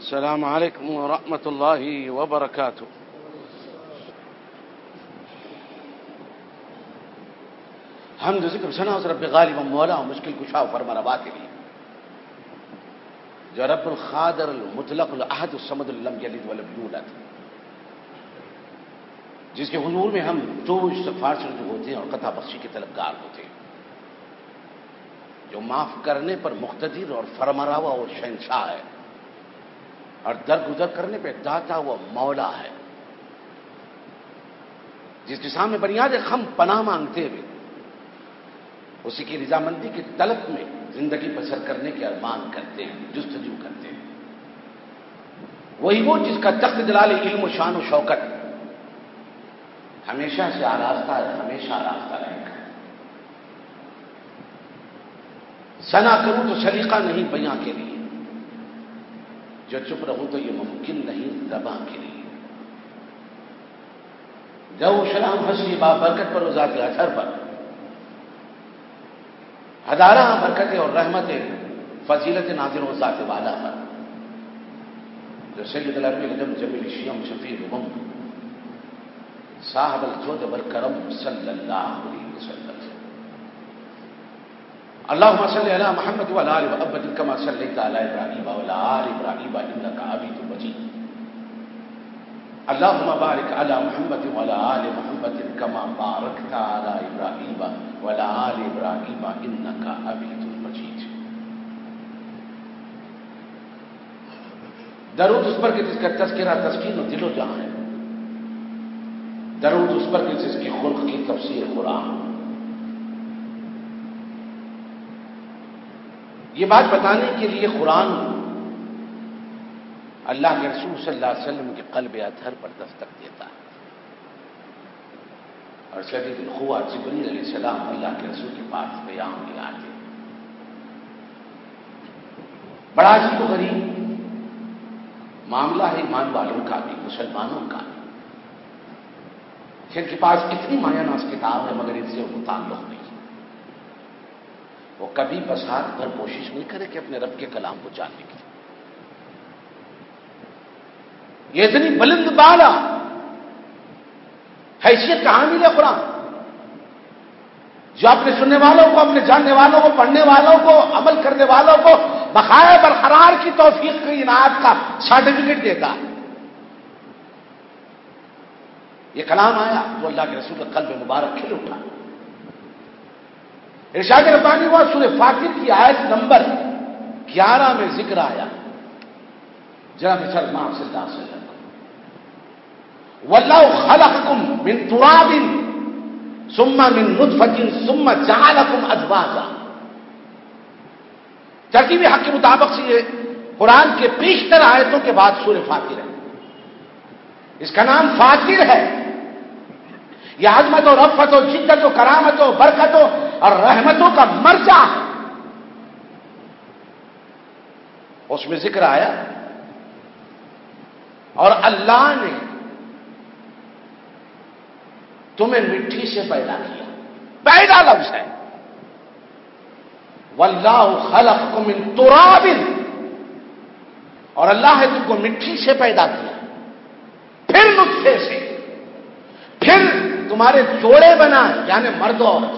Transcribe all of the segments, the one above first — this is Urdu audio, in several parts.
السلام علیکم ورحمۃ اللہ وبرکاتہ۔ حمد ذکر ثنا اس رب غالب و مولا و مشکل کشا و فرما روا کے لیے جو رب القادر المطلق الاحد الصمد لم یلد ولم یولد، جس کے حضور میں ہم تو استغفار سے رجوع ہوتے ہیں اور قطع بخشی کے طلبگار ہوتے ہیں، جو معاف کرنے پر مقتدر اور فرماروا اور شہنشاہ ہے، اور درگزر کرنے پہ داتا وہ مولا ہے، جس کے سامنے بنیاد خم پناہ مانگتے ہوئے اسی کی رضامندی کی طلب میں زندگی بسر کرنے کے ارمان کرتے ہیں، جستجو کرتے ہیں، وہی وہ جس کا تخت جلال علم و شان و شوکت ہمیشہ سے آراستہ ہے، ہمیشہ آراستہ رہے گا۔ ثنا کروں تو سلیقہ نہیں بیاں کے لیے، جو چپ رہوں تو یہ ممکن نہیں زباں کے لیے۔ جو سلام حسنی با برکت پر ذات اثر پر ہزارہ برکتیں اور رحمتیں فضیلت نازل و ذات والا پر، جو سید العرب الجم جمیل شیعم شفیع الامم صاحب الجود والکرم صلی اللہ علیہ وسلم۔ اللهم صل على محمد وعلى آل محمد كما صليت على ابراہیم وعلى آل ابراہیم انك حميد مجيد۔ اللهم بارك على محمد وعلى آل محمد كما باركت على ابراہیم وعلى آل ابراہیم انك حميد مجيد۔ درود اس پر کہ جس کا تذکرہ تسکین و دل و جان ہے، درود اس پر کہ جس کی خلق کی تفسیر قرآن۔ یہ بات بتانے کے لیے قرآن اللہ کے رسول صلی اللہ علیہ وسلم کے قلب اطہر پر دستک دیتا ہے، اور شدید القوہ جبریل علیہ السلام اللہ کے رسول کے پاس پیام لے آتے۔ بڑا عجیب و غریب معاملہ ہے ایمان والوں کا بھی، مسلمانوں کا بھی، جن کے پاس اتنی مایہ ناز کتاب ہے مگر ان سے وہ تعلق نہیں۔ وہ کبھی بسات بھر کوشش نہیں کرے کہ اپنے رب کے کلام کو جاننے کی۔ یہ اتنی بلند بالا حیثیت کا حامل ہے قرآن، جو اپنے سننے والوں کو، اپنے جاننے والوں کو، پڑھنے والوں کو، عمل کرنے والوں کو بقائے برقرار کی توفیق کی عنایت کا سرٹیفکیٹ دیتا ہے۔ یہ کلام آیا تو اللہ کے رسول کا قلب مبارک کھل اٹھا۔ ارشاد ربانی ہوا سورہ فاطر کی آیت نمبر 11 میں ذکر آیا جناب سلمان صلی اللہ علیہ وسلم، واللہ خلقکم من تراب ثم من نطفۃ ثم جعلکم ازواجا۔ ترتیب حق کے مطابق سے یہ قرآن کے بیشتر آیتوں کے بعد سورہ فاطر ہے۔ اس کا نام فاطر ہے۔ یہ عظمت و رفعت و جدت و کرامت و برکت اور رحمتوں کا مرجع ہے۔ اس میں ذکر آیا اور اللہ نے تمہیں مٹی سے پیدا کیا، پیدا لفظ ہے، واللہ خلقکم من تراب، اور اللہ نے تم کو مٹی سے پیدا کیا، پھر نطفے سے، پھر تمہارے جوڑے بنائے یعنی مرد و عورت،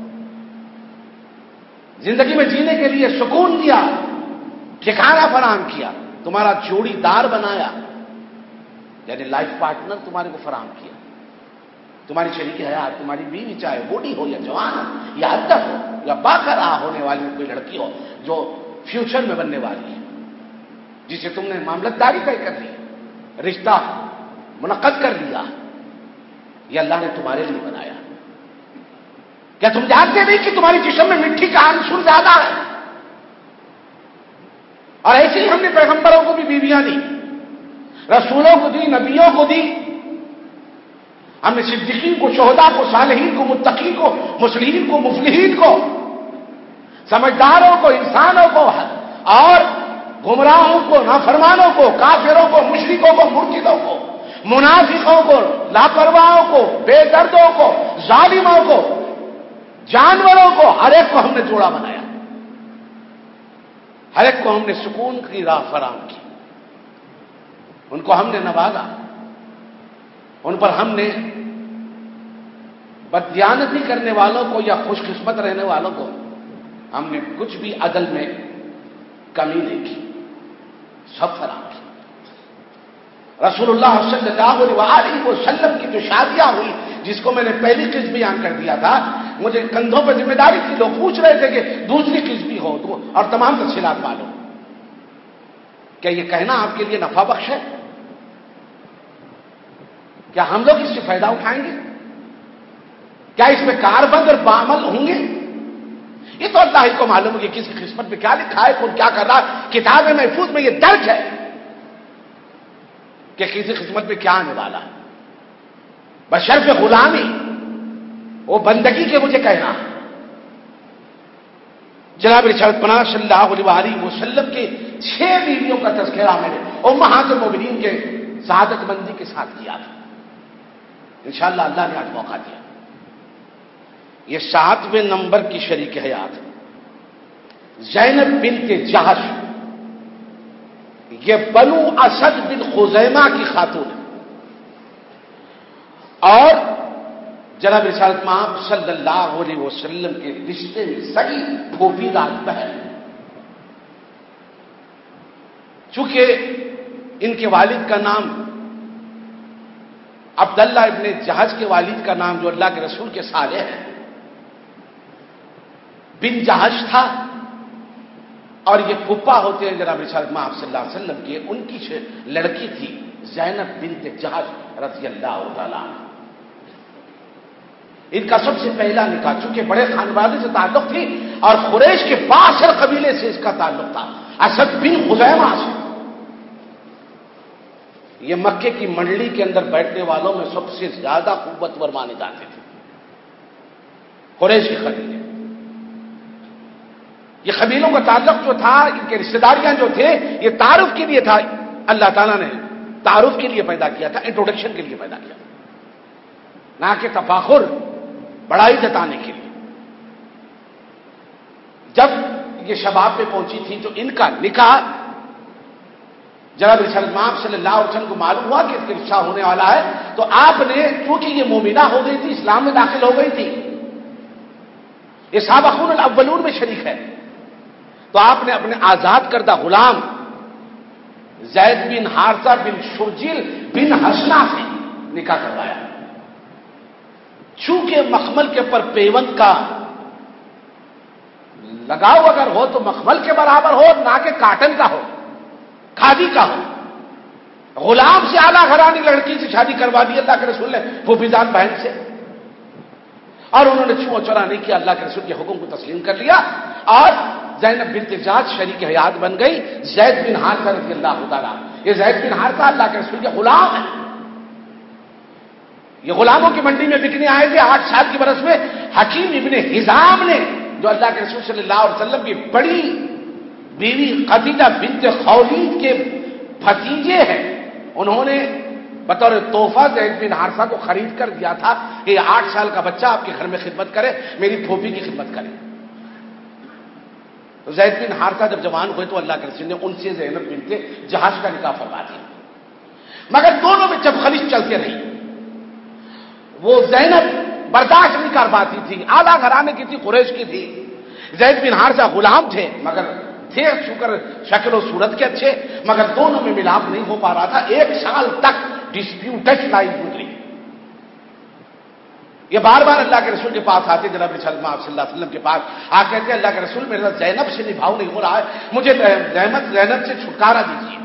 زندگی میں جینے کے لیے سکون دیا، ٹھکانہ فراہم کیا، تمہارا جوڑی دار بنایا یعنی لائف پارٹنر تمہارے کو فراہم کیا، تمہاری شریک حیات، تمہاری بیوی چاہے بوڑھی ہو یا جوان ہو یا عدت ہو یا باقرا ہونے والی کوئی لڑکی ہو جو فیوچر میں بننے والی ہے، جسے تم نے معاملت داری طے کر لی، رشتہ منعقد کر لیا، یہ اللہ نے تمہارے لیے بنایا۔ کیا تم جانتے نہیں کہ تمہاری جسم میں مٹی کا عنصر زیادہ ہے؟ اور ایسے ہی ہم نے پیغمبروں کو بھی بیویاں دی، رسولوں کو دی، نبیوں کو دی، ہم نے صدیقین کو، شہداء کو، صالحین کو، متقین کو، مصلحین کو، مفلحین کو، سمجھداروں کو، انسانوں کو اور گمراہوں کو، نافرمانوں کو، کافروں کو، مشرکوں کو، مرتدوں کو، منافقوں کو، لاپرواہوں کو، بے دردوں کو، ظالموں کو، جانوروں کو، ہر ایک کو ہم نے جوڑا بنایا، ہر ایک کو ہم نے سکون کی راہ فراہم کی۔ ان کو ہم نے نوازا، ان پر ہم نے بددیانتی کرنے والوں کو یا خوش قسمت رہنے والوں کو ہم نے کچھ بھی عدل میں کمی نہیں کی، سب فراہم کی۔ رسول اللہ صلی اللہ علیہ وسلم کی جو شادیاں ہوئی، جس کو میں نے پہلی قسط بیان کر دیا تھا، مجھے کندھوں پہ ذمہ داری تھی، لوگ پوچھ رہے تھے کہ دوسری قسط بھی ہو تو، اور تمام تفصیلات معلوم۔ کیا یہ کہنا آپ کے لیے نفع بخش ہے؟ کیا ہم لوگ اس سے فائدہ اٹھائیں گے؟ کیا اس میں کاربند اور بعمل ہوں گے؟ یہ تو اللہ ہی کو معلوم ہے کہ کس قسمت میں کیا لکھا ہے، کون کیا کر رہا ہے۔ کتاب محفوظ میں یہ درج ہے کہ کسی قسمت میں کیا آنے والا ہے، بشرف غلامی، وہ بندگی کے مجھے کہنا۔ جناب رسالت پناہ صلی اللہ علیہ وسلم کے 6 بیویوں کا تذکرہ میں نے امہات المومنین کے سعادت مندی کے ساتھ کیا تھا۔ انشاءاللہ اللہ نے آج موقع دیا۔ یہ 7ویں نمبر کی شریک حیات زینب بنت جہش، یہ بنو اسد بن خزیمہ کی خاتون ہے، اور جناب رسالت مآب صلی اللہ علیہ وسلم کے رشتے میں سگی پھوپھی داد بہن۔ چونکہ ان کے والد کا نام عبداللہ ابن جہش کے والد کا نام جو اللہ کے رسول کے صالح ہے بن جہش تھا، اور یہ پھپھا ہوتے ہیں جناب رسالت مآب صلی اللہ علیہ وسلم کے، ان کی لڑکی تھی زینب بنت جہش رضی اللہ تعالی عنہ۔ ان کا سب سے پہلا نکاح، چونکہ بڑے خاندان سے تعلق تھی اور قریش کے باصر قبیلے سے اس کا تعلق تھا، اسد بن خزیمہ سے۔ یہ مکے کی منڈلی کے اندر بیٹھنے والوں میں سب سے زیادہ قوتور مانے جاتے تھے، قریش کے قبیلے۔ یہ قبیلوں کا تعلق جو تھا، ان کے رشتے داریاں جو تھے، یہ تعارف کے لیے تھا، اللہ تعالیٰ نے تعارف کے لیے پیدا کیا تھا، انٹروڈکشن کے لیے پیدا کیا تھا، نہ کہ تفاخر، بڑائی جتانے کے لیے۔ جب یہ شباب پہ پہنچی تھی تو ان کا نکاح جناب رسالت مآب صلی اللہ علیہ وسلم کو معلوم ہوا کہ اس کا رشتہ ہونے والا ہے، تو آپ نے، چونکہ یہ مومنہ ہو گئی تھی، اسلام میں داخل ہو گئی تھی، یہ سابقون الاولون میں شریک ہے، تو آپ نے اپنے آزاد کردہ غلام زید بن حارثہ بن شرجیل بن حسنہ سے نکاح کروایا۔ چونکہ مخمل کے پر پیوند کا لگاؤ اگر ہو تو مخمل کے برابر ہو، نہ کہ کاٹن کا ہو، کھادی کا ہو۔ غلام سے اعلیٰ گھرانی لڑکی سے شادی کروا دی اللہ کے رسول نے، پھوپھیزاد بہن سے، اور انہوں نے چھو چرا نہیں کیا، اللہ کے رسول کے حکم کو تسلیم کر لیا، اور زینب بنت جہش شریک حیات بن گئی زید بن حارثہ رضی اللہ تعالیٰ۔ یہ زید بن حارثہ اللہ کے رسول کے غلام ہیں، یہ غلاموں کی منڈی میں بکنے آئے تھے۔ 8 سال کی برس میں حکیم ابن حزام نے، جو اللہ کے رسول صلی اللہ علیہ وسلم کی بڑی بیوی خدیجہ بنت خویلد کے بھتیجے ہیں، انہوں نے بطور تحفہ زید بن حارثہ کو خرید کر دیا تھا کہ یہ 8 سال کا بچہ آپ کے گھر میں خدمت کرے، میری پھوپھی کی خدمت کرے۔ تو زید بن حارثہ جب جوان ہوئے تو اللہ کے رسول نے ان سے زینب بنت جہش کا نکاح فرما دیا، مگر دونوں میں جب خلیج چلتے رہی، وہ زینب برداشت نہیں کر پاتی تھی، اعلیٰ گھرانے کی تھی، قریش کی تھی۔ زید بن حارثہ غلام تھے، مگر تھے شکل و صورت کے اچھے، مگر دونوں میں ملاپ نہیں ہو پا رہا تھا۔ 1 سال تک ڈسپیوٹڈ لائف گزری۔ یہ بار بار اللہ کے رسول کے پاس آتے، جناب رسالت مآب صلی اللہ علیہ وسلم کے پاس آ کہتے ہیں اللہ کے رسول میرے ساتھ زینب سے نبھاؤ نہیں ہو رہا ہے، مجھے زینب سے چھٹکارا دیجیے۔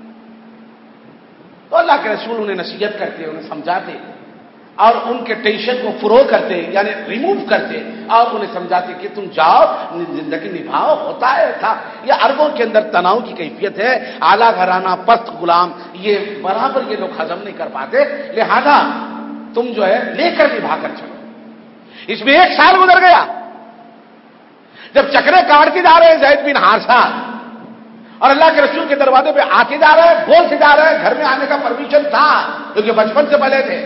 تو اللہ کے رسول انہیں نصیحت کرتے، انہیں سمجھاتے، اور ان کے ٹینشن کو فروغ کرتے، یعنی ریموو کرتے، اور انہیں سمجھاتے کہ تم جاؤ زندگی نبھاؤ، ہوتا ہے تھا۔ یہ عربوں کے اندر تناؤ کی کیفیت ہے، اعلیٰ گھرانہ پست غلام، یہ برابر یہ لوگ ہضم نہیں کر پاتے، لہذا تم جو ہے لے کر نبھا کر چلو۔ اس میں 1 سال گزر گیا، جب چکرے کاٹتے جا رہے ہیں زید بن حارثہ، اور اللہ کے رسول کے دروازے پہ آتے جا رہے ہیں، بولتے جا رہے ہیں، گھر میں آنے کا پرمیشن تھا کیونکہ بچپن سے پلے تھے۔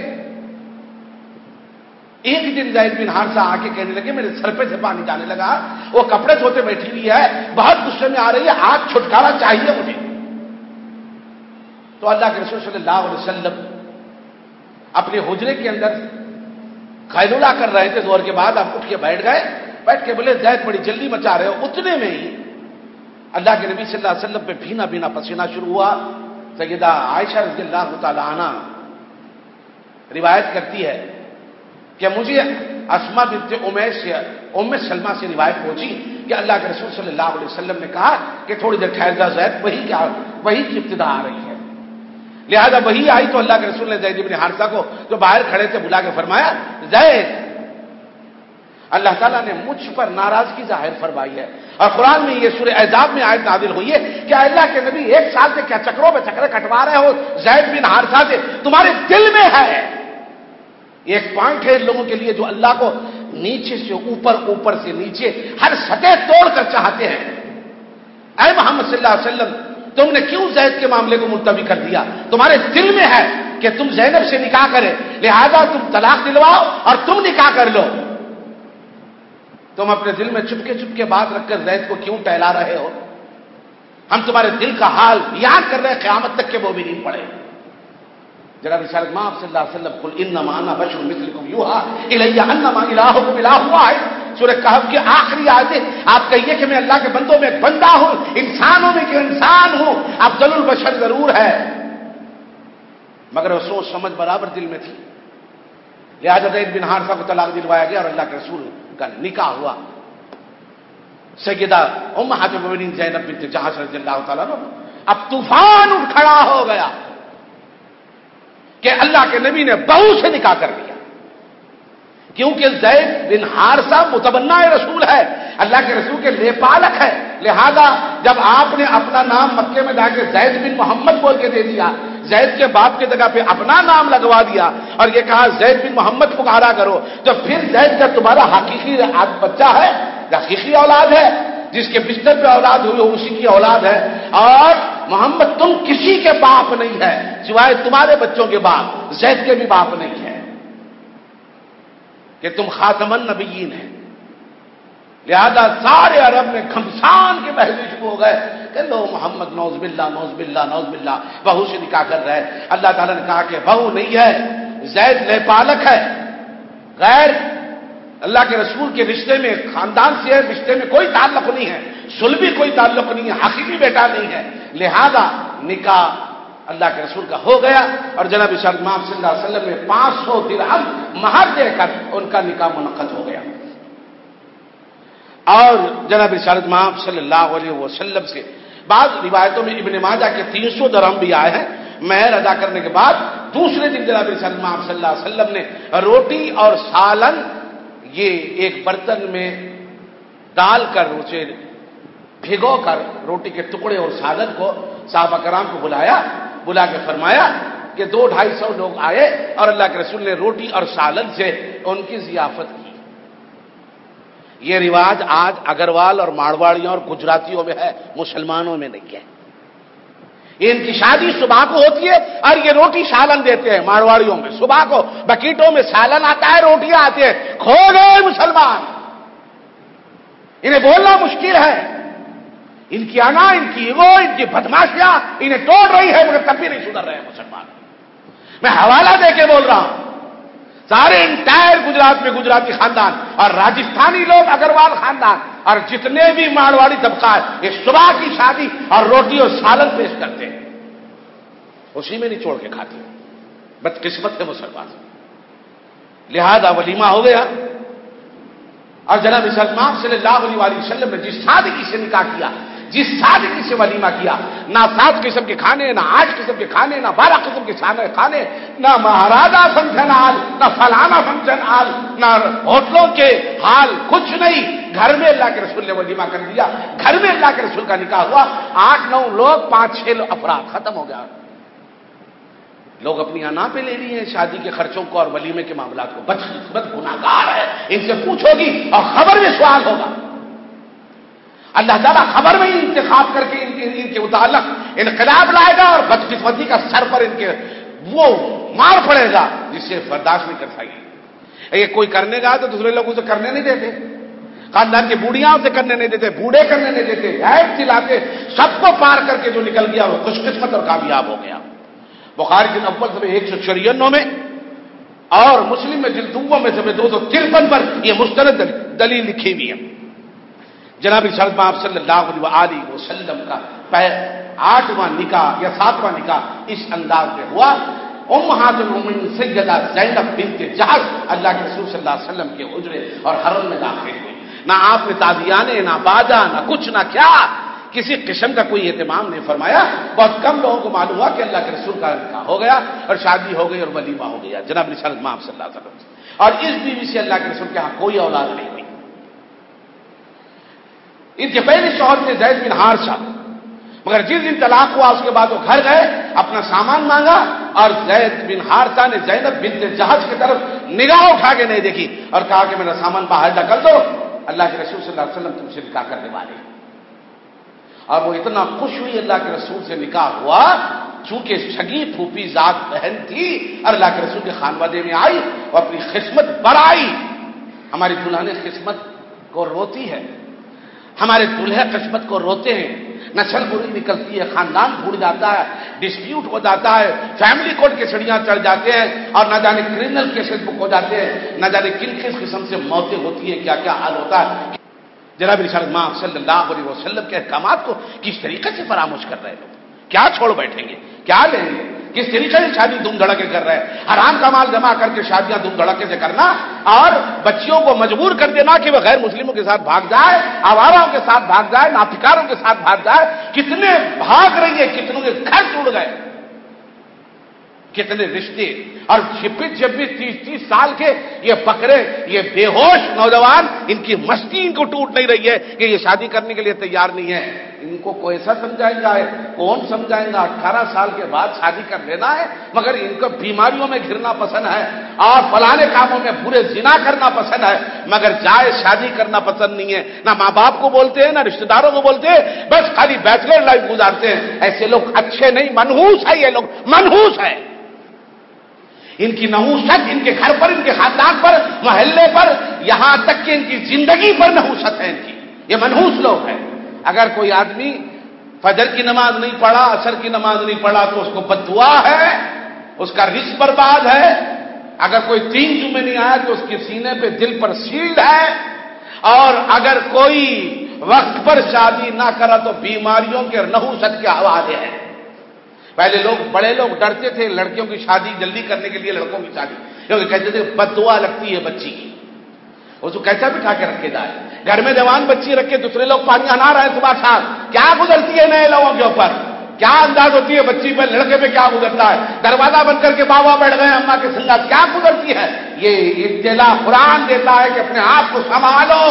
ایک دن زید بن حارثہ آ کے کہنے لگے میرے سر پہ سے پانی جانے لگا، وہ کپڑے دھوتے بیٹھی ہوئی ہے، بہت غصے میں آ رہی ہے، آج چھٹکارا چاہیے مجھے۔ تو اللہ کے رسول صلی اللہ علیہ وسلم اپنے حجرے کے اندر قیلولہ کر رہے تھے، ظہر کے بعد آپ اٹھ کے بیٹھ گئے، بیٹھ کے بولے زید بڑی جلدی مچا رہے ہو. اتنے میں ہی اللہ کے نبی صلی اللہ علیہ وسلم پہ بھینا بھینا پسینہ شروع ہوا. سیدہ عائشہ رضی اللہ تعالی عنہ روایت کرتی ہے کہ مجھے اسما بنت امیس سے ام سلمہ سے روایت پہنچی کہ اللہ کے رسول صلی اللہ علیہ وسلم نے کہا کہ تھوڑی دیر ٹھہر جا زید، وہی کی ابتدا آ رہی ہے. لہذا وہی آئی تو اللہ کے رسول نے زید بن حارثہ کو جو باہر کھڑے تھے بلا کے فرمایا، زید اللہ تعالیٰ نے مجھ پر ناراضگی ظاہر فرمائی ہے، اور قرآن میں یہ سورہ احزاب میں آیت نازل ہوئی ہے کہ اللہ کے نبی ایک سال سے کیا چکروں پہ چکرے کٹوا رہے ہو زید بن حارثہ سے، تمہارے دل میں ہے. ایک پوائنٹ ہے ان لوگوں کے لیے جو اللہ کو نیچے سے اوپر، اوپر سے نیچے ہر سطح توڑ کر چاہتے ہیں. اے محمد صلی اللہ علیہ وسلم تم نے کیوں زید کے معاملے کو ملتوی کر دیا؟ تمہارے دل میں ہے کہ تم زینب سے نکاح کرے، لہذا تم طلاق دلواؤ اور تم نکاح کر لو. تم اپنے دل میں چپکے چپکے بات رکھ کر زید کو کیوں ٹہلا رہے ہو؟ ہم تمہارے دل کا حال بیان کر رہے ہیں قیامت تک کے وہ بھی نہیں پڑے. جناب رسالت مآب صلی اللہ علیہ وسلم قل انما انا بشر مثلکم یوحی الی انما الہکم الہ واحد، سورہ کہف کی آخری آیت. آپ کہیے کہ میں اللہ کے بندوں میں ایک بندہ ہوں، انسانوں میں کہ انسان ہوں، افضل البشر ضرور ہے، مگر وہ سوچ سمجھ برابر دل میں تھی. لہذا زید بن حارثہ کو طلاق دلوایا گیا اور اللہ کے رسول کا نکاح ہوا. سیدہ امہات المؤمنین زینب بنت جحش رضی اللہ تعالیٰ عنہ اب طوفان اٹھ کھڑا ہو گیا کہ اللہ کے نبی نے بہو سے نکاح کر دیا، کیونکہ زید بن حارثہ متبنہ رسول ہے، اللہ کے رسول کے لیپالک ہے. لہذا جب آپ نے اپنا نام مکے میں جا کے زید بن محمد بول کے دے دیا، زید کے باپ کی جگہ پہ اپنا نام لگوا دیا اور یہ کہا زید بن محمد پکارا کرو، تو پھر زید کا تمہارا حقیقی بچہ ہے، حقیقی اولاد ہے، جس کے بستر پہ اولاد ہوئی ہو اسی کی اولاد ہے. اور محمد تم کسی کے باپ نہیں ہے سوائے تمہارے بچوں کے باپ، زید کے بھی باپ نہیں ہے کہ تم خاتم النبیین ہیں. لہذا سارے عرب میں گھمسان کے بہلے شروع ہو گئے کہ لو محمد نوز باللہ نوز باللہ نوز باللہ بہو سے نکاح کر رہے. اللہ تعالیٰ نے کہا کہ بہو نہیں ہے، زید لیپالک ہے، غیر اللہ کے رسول کے رشتے میں خاندان سے ہے، رشتے میں کوئی تعلق نہیں ہے، صلبی کوئی تعلق نہیں ہے، حقیقی بیٹا نہیں ہے. لہذا نکاح اللہ کے رسول کا ہو گیا اور جناب رسالت مآب صلی اللہ علیہ وسلم نے 500 درہم مہر دے کر ان کا نکاح منعقد ہو گیا. اور جناب رسالت مآب صلی اللہ علیہ وسلم سے بعض روایتوں میں ابن ماجہ کے 300 درہم بھی آئے ہیں. مہر ادا کرنے کے بعد دوسرے دن جناب رسالت مآب صلی اللہ علیہ وسلم نے روٹی اور سالن یہ ایک برتن میں ڈال کر اسے بھگو کر روٹی کے ٹکڑے اور سالن کو صحابہ کرام کو بلا کے فرمایا کہ 200-250 لوگ آئے اور اللہ کے رسول نے روٹی اور سالن سے ان کی ضیافت کی. یہ رواج آج اگروال اور مارواڑیوں اور گجراتیوں میں ہے، مسلمانوں میں نہیں ہے. ان کی شادی صبح کو ہوتی ہے اور یہ روٹی سالن دیتے ہیں. مارواڑیوں میں صبح کو بکیٹوں میں سالن آتا ہے، روٹیاں آتی ہیں. کھو گئے مسلمان، انہیں بولنا مشکل ہے. ان کی انا، ان کی ایگو، ان کی بدماشیاں انہیں توڑ رہی ہے، مگر تب بھی نہیں سدھر رہے ہیں مسلمان. میں حوالہ دے کے بول رہا ہوں، سارے انٹائر گجرات میں گجراتی خاندان اور راجستھانی لوگ اگروال خاندان اور جتنے بھی مارواڑی طبقہ ہے یہ صبح کی شادی اور روٹی اور سالن پیش کرتے ہیں، اسی میں نہیں چھوڑ کے کھاتے. بدقسمت ہے مسلمان. لہذا ولیمہ ہو گیا اور جناب رسالت مآب صلی اللہ علیہ وسلم نے جس سادگی سے نکاح کیا، جس سادگی سے ولیمہ کیا، نہ 7 قسم کے کھانے، نہ 8 قسم کے کھانے، نہ 12 قسم کے کھانے، نہ مہاراجا فنکشن ہال، نہ فلانا فنکشن ہال، نہ ہوٹلوں کے حال، کچھ نہیں. گھر میں اللہ کے رسول نے ولیمہ کر دیا، گھر میں اللہ کے رسول کا نکاح ہوا. 8-9 لوگ، 5-6 افراد، ختم ہو گیا. لوگ اپنی انا پہ لے لیے ہیں شادی کے خرچوں کو اور ولیمے کے معاملات کو. بدقسمت گناہگار ہے. ان سے پوچھو گی اور خبر میں سوال ہوگا. اللہ تعالیٰ خبر میں انتخاب کر کے ان کے متعلق انقلاب لائے گا اور بدقسمتی کا سر پر ان کے وہ مار پڑے گا جس سے برداشت نہیں کر سکے. یہ کوئی کرنے گا تو دوسرے لوگ اسے کرنے نہیں دیتے، خاندان کی بوڑھیاں اسے کرنے نہیں دیتے، بوڑھے کرنے نہیں دیتے، عیب دلاتے. سب کو پار کر کے جو نکل گیا وہ خوش قسمت اور کامیاب ہو گیا. بخاری جلد اول صفحے 194 میں اور مسلم میں جلد دوم میں صفحے 253 پر یہ مستند دلیل لکھی ہوئی ہے۔ جناب رسالت مآب صلی اللہ علیہ وسلم کا 8واں نکاح یا 7واں نکاح اس انداز میں ہوا۔ امہات المومنین سیدہ زینب بنت جحش اللہ کے رسول صلی اللہ علیہ وسلم کے حجرے اور حرم میں داخل ہوئی۔ نہ آپ نے تعزیانے، نہ باجا، نہ کچھ، نہ کیا، کسی قسم کا کوئی اہتمام نہیں فرمایا۔ بہت کم لوگوں کو معلوم ہوا کہ اللہ کے رسول کا نکاح ہو گیا اور شادی ہو گئی اور ولیمہ ہو گیا جناب رسالت مآب صلی اللہ علیہ وسلم سے۔ اور اس بیوی سے اللہ کے رسول کے ہاں کوئی اولاد نہیں ہوئی۔ ان کے پہلے شوہر تھے زید بن حارثہ، مگر جس دن طلاق ہوا اس کے بعد وہ گھر گئے، اپنا سامان مانگا اور زید بن حارثہ نے زینب بنت جحش کی طرف نگاہ اٹھا کے نہیں دیکھی اور کہا کہ میرا سامان باہر ڈھکل دو، اللہ کے رسول صلی اللہ علیہ وسلم تم سے نکاح کرنے والے۔ اور وہ اتنا خوش ہوئی اللہ کے رسول سے نکاح ہوا، چونکہ سگی پھوپھی ذات بہن تھی اور اللہ کے رسول کے خانوادے میں آئی، وہ اپنی قسمت بڑھائی۔ ہماری دلہن قسمت کو روتی ہے، ہمارے دلہے قسمت کو روتے ہیں، نسل بری نکلتی ہے، خاندان ٹوٹ جاتا ہے، ڈسپیوٹ ہو جاتا ہے، فیملی کورٹ کے سڑیاں چڑھ جاتے ہیں اور نہ جانے کرمنل کیسز بک ہو جاتے ہیں، نہ جانے کن کس قسم سے موتیں ہوتی ہیں، کیا کیا حال ہوتا ہے۔ جناب رسالت مآب صلی اللہ علیہ وسلم کے احکامات کو کس طریقے سے فراموش کر رہے لوگ، کیا چھوڑ بیٹھیں گے، کیا لیں گے، کس طریقے سے شادی دھوم دھڑکے کر رہے ہیں، حرام کا مال جمع کر کے شادیاں دھوم دھڑکے سے کرنا اور بچیوں کو مجبور کر دینا کہ وہ غیر مسلموں کے ساتھ بھاگ جائے، آواراؤں کے ساتھ بھاگ جائے، ناپکاروں کے ساتھ بھاگ جائے۔ کتنے بھاگ رہی ہے، کتنوں کے گھر ٹوٹ گئے، کتنے رشتے، اور 26 30 سال کے یہ بکرے، یہ بے ہوش نوجوان، ان کی مستی ان کو ٹوٹ نہیں رہی ہے کہ یہ شادی کرنے کے لیے تیار نہیں ہے۔ ان کو کوئی ایسا سمجھائے گا، کون سمجھائے گا؟ 18 سال کے بعد شادی کر لینا ہے، مگر ان کو بیماریوں میں گھرنا پسند ہے اور فلانے کاموں میں برے زنا کرنا پسند ہے، مگر جائز شادی کرنا پسند نہیں ہے۔ نہ ماں باپ کو بولتے ہیں، نہ رشتہ داروں کو بولتے ہیں، بس خالی بیچلر لائف گزارتے ہیں۔ ایسے لوگ اچھے نہیں، منحوس ہے، یہ لوگ منحوس ہے۔ ان کی نحوست ان کے گھر پر، ان کے خاندان پر، محلے پر، یہاں تک کہ ان کی زندگی پر نحوست ہے ان کی۔ یہ منحوس لوگ ہیں۔ اگر کوئی آدمی فجر کی نماز نہیں پڑھا، عصر کی نماز نہیں پڑھا تو اس کو بد دعا ہے، اس کا رزق برباد ہے۔ اگر کوئی 3 جمعے نہیں آیا تو اس کے سینے پہ دل پر سیلڈ ہے، اور اگر کوئی وقت پر شادی نہ کرا تو بیماریوں کے نحوست کے حوالے ہے۔ پہلے لوگ، بڑے لوگ ڈرتے تھے لڑکیوں کی شادی جلدی کرنے کے لیے، لڑکوں کی شادی، کیونکہ کہتے تھے بد دعا لگتی ہے بچی کی، اس کو کیسا بٹھا کے رکھے جائے۔ گھر میں جوان بچی رکھ کے دوسرے لوگ پانی انا رہے ہیں صبح شام، کیا گزرتی ہے نئے لوگوں کے اوپر، کیا انداز ہوتی ہے بچی پہ، لڑکے پہ کیا گزرتا ہے۔ دروازہ بند کر کے بابا بیٹھ گئے اماں کے سنگات، کیا گزرتی ہے۔ یہ اطلاع قرآن دیتا ہے کہ اپنے آپ کو سنبھالو۔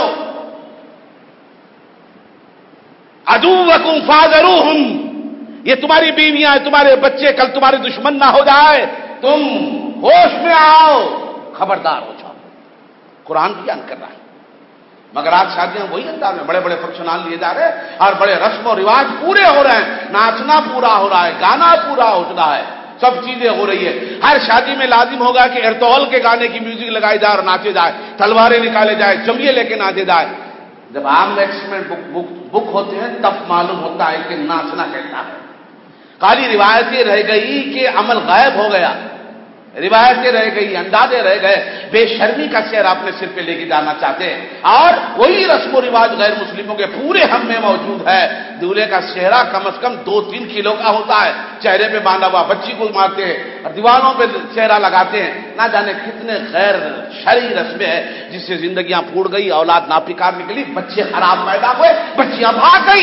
عدوکم فاحذروہم، یہ تمہاری بیویاں ہیں، تمہارے بچے کل تمہارے دشمن نہ ہو جائے، تم ہوش میں آؤ، خبردار ہو جاؤ۔ قرآن بیان کر رہا ہے۔ مگر آج شادیاں وہی انداز میں، بڑے بڑے فنکشن ہال لیے جا رہے ہیں اور بڑے رسم و رواج پورے ہو رہے ہیں، ناچنا پورا ہو رہا ہے، گانا پورا ہو رہا ہے، سب چیزیں ہو رہی ہے۔ ہر شادی میں لازم ہوگا کہ ارطغرل کے گانے کی میوزک لگائی جائے اور ناچے جائے، تلواریں نکالے جائے، جمیے لے کے ناچے جائے۔ جب عام ایکسپریمنٹ بک ہوتے ہیں تب معلوم ہوتا ہے کہ ناچنا کیسا ہے۔ خالی روایتیں رہ گئی کہ عمل غائب ہو گیا، روایتیں رہ گئی، اندازے رہ گئے، بے شرمی کا شعر اپنے سر پہ لے کے جانا چاہتے ہیں، اور وہی رسم و رواج غیر مسلموں کے پورے ہم میں موجود ہے۔ دولہے کا چہرہ کم از کم 2-3 کلو کا ہوتا ہے، چہرے پہ باندھا ہوا، بچی کو مارتے ہیں اور دیواروں پہ چہرہ لگاتے ہیں، نہ جانے کتنے غیر شرعی رسمیں ہیں جس سے زندگیاں پھوٹ گئی، اولاد ناپکار نکلی، بچے خراب پیدا ہوئے، بچیاں بھاگ گئی۔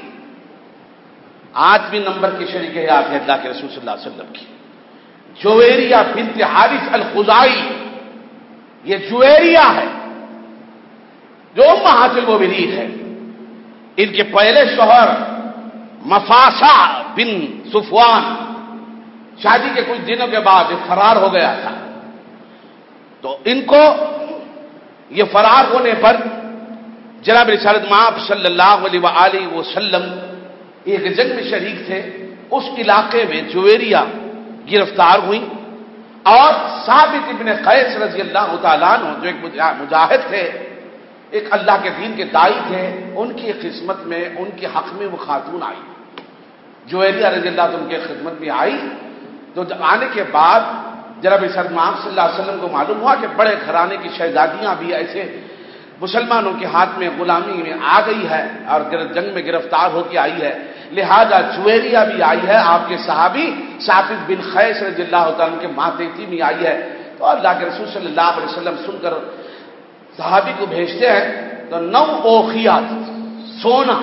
8ویں نمبر کی شریک حیات ہے اللہ کے رسول صلی اللہ علیہ وسلم کی، جویریہ بنت حارث الخزائی۔ یہ جویریہ ہے جو امہات المومنین ہے۔ ان کے پہلے شوہر مفاسہ بن صفوان شادی کے کچھ دنوں کے بعد یہ فرار ہو گیا تھا، تو ان کو یہ فرار ہونے پر جناب رسالت مآب صلی اللہ علیہ وآلہ وسلم ایک جنگ میں شریک تھے، اس علاقے میں جویریہ گرفتار ہوئی، اور ثابت ابن قیس رضی اللہ تعالیٰ عنہ جو ایک مجاہد تھے، ایک اللہ کے دین کے داعی تھے، ان کی خدمت میں، ان کے حق میں وہ خاتون آئی، جویریہ رضی اللہ عنہ ان کے خدمت میں آئی، تو آنے کے بعد جناب سر محمد صلی اللہ علیہ وسلم کو معلوم ہوا کہ بڑے گھرانے کی شہزادیاں بھی ایسے مسلمانوں کے ہاتھ میں غلامی میں آ گئی ہے اور جنگ میں گرفتار ہو کے آئی ہے، لہذا جویریہ بھی آئی ہے، آپ کے صحابی ثابت بن قیس رضی اللہ تعالیٰ کے ماتحتی میں آئی ہے۔ تو اللہ کے رسول صلی اللہ علیہ وسلم سن کر صحابی کو بھیجتے ہیں، تو 9 اوقیہ سونا،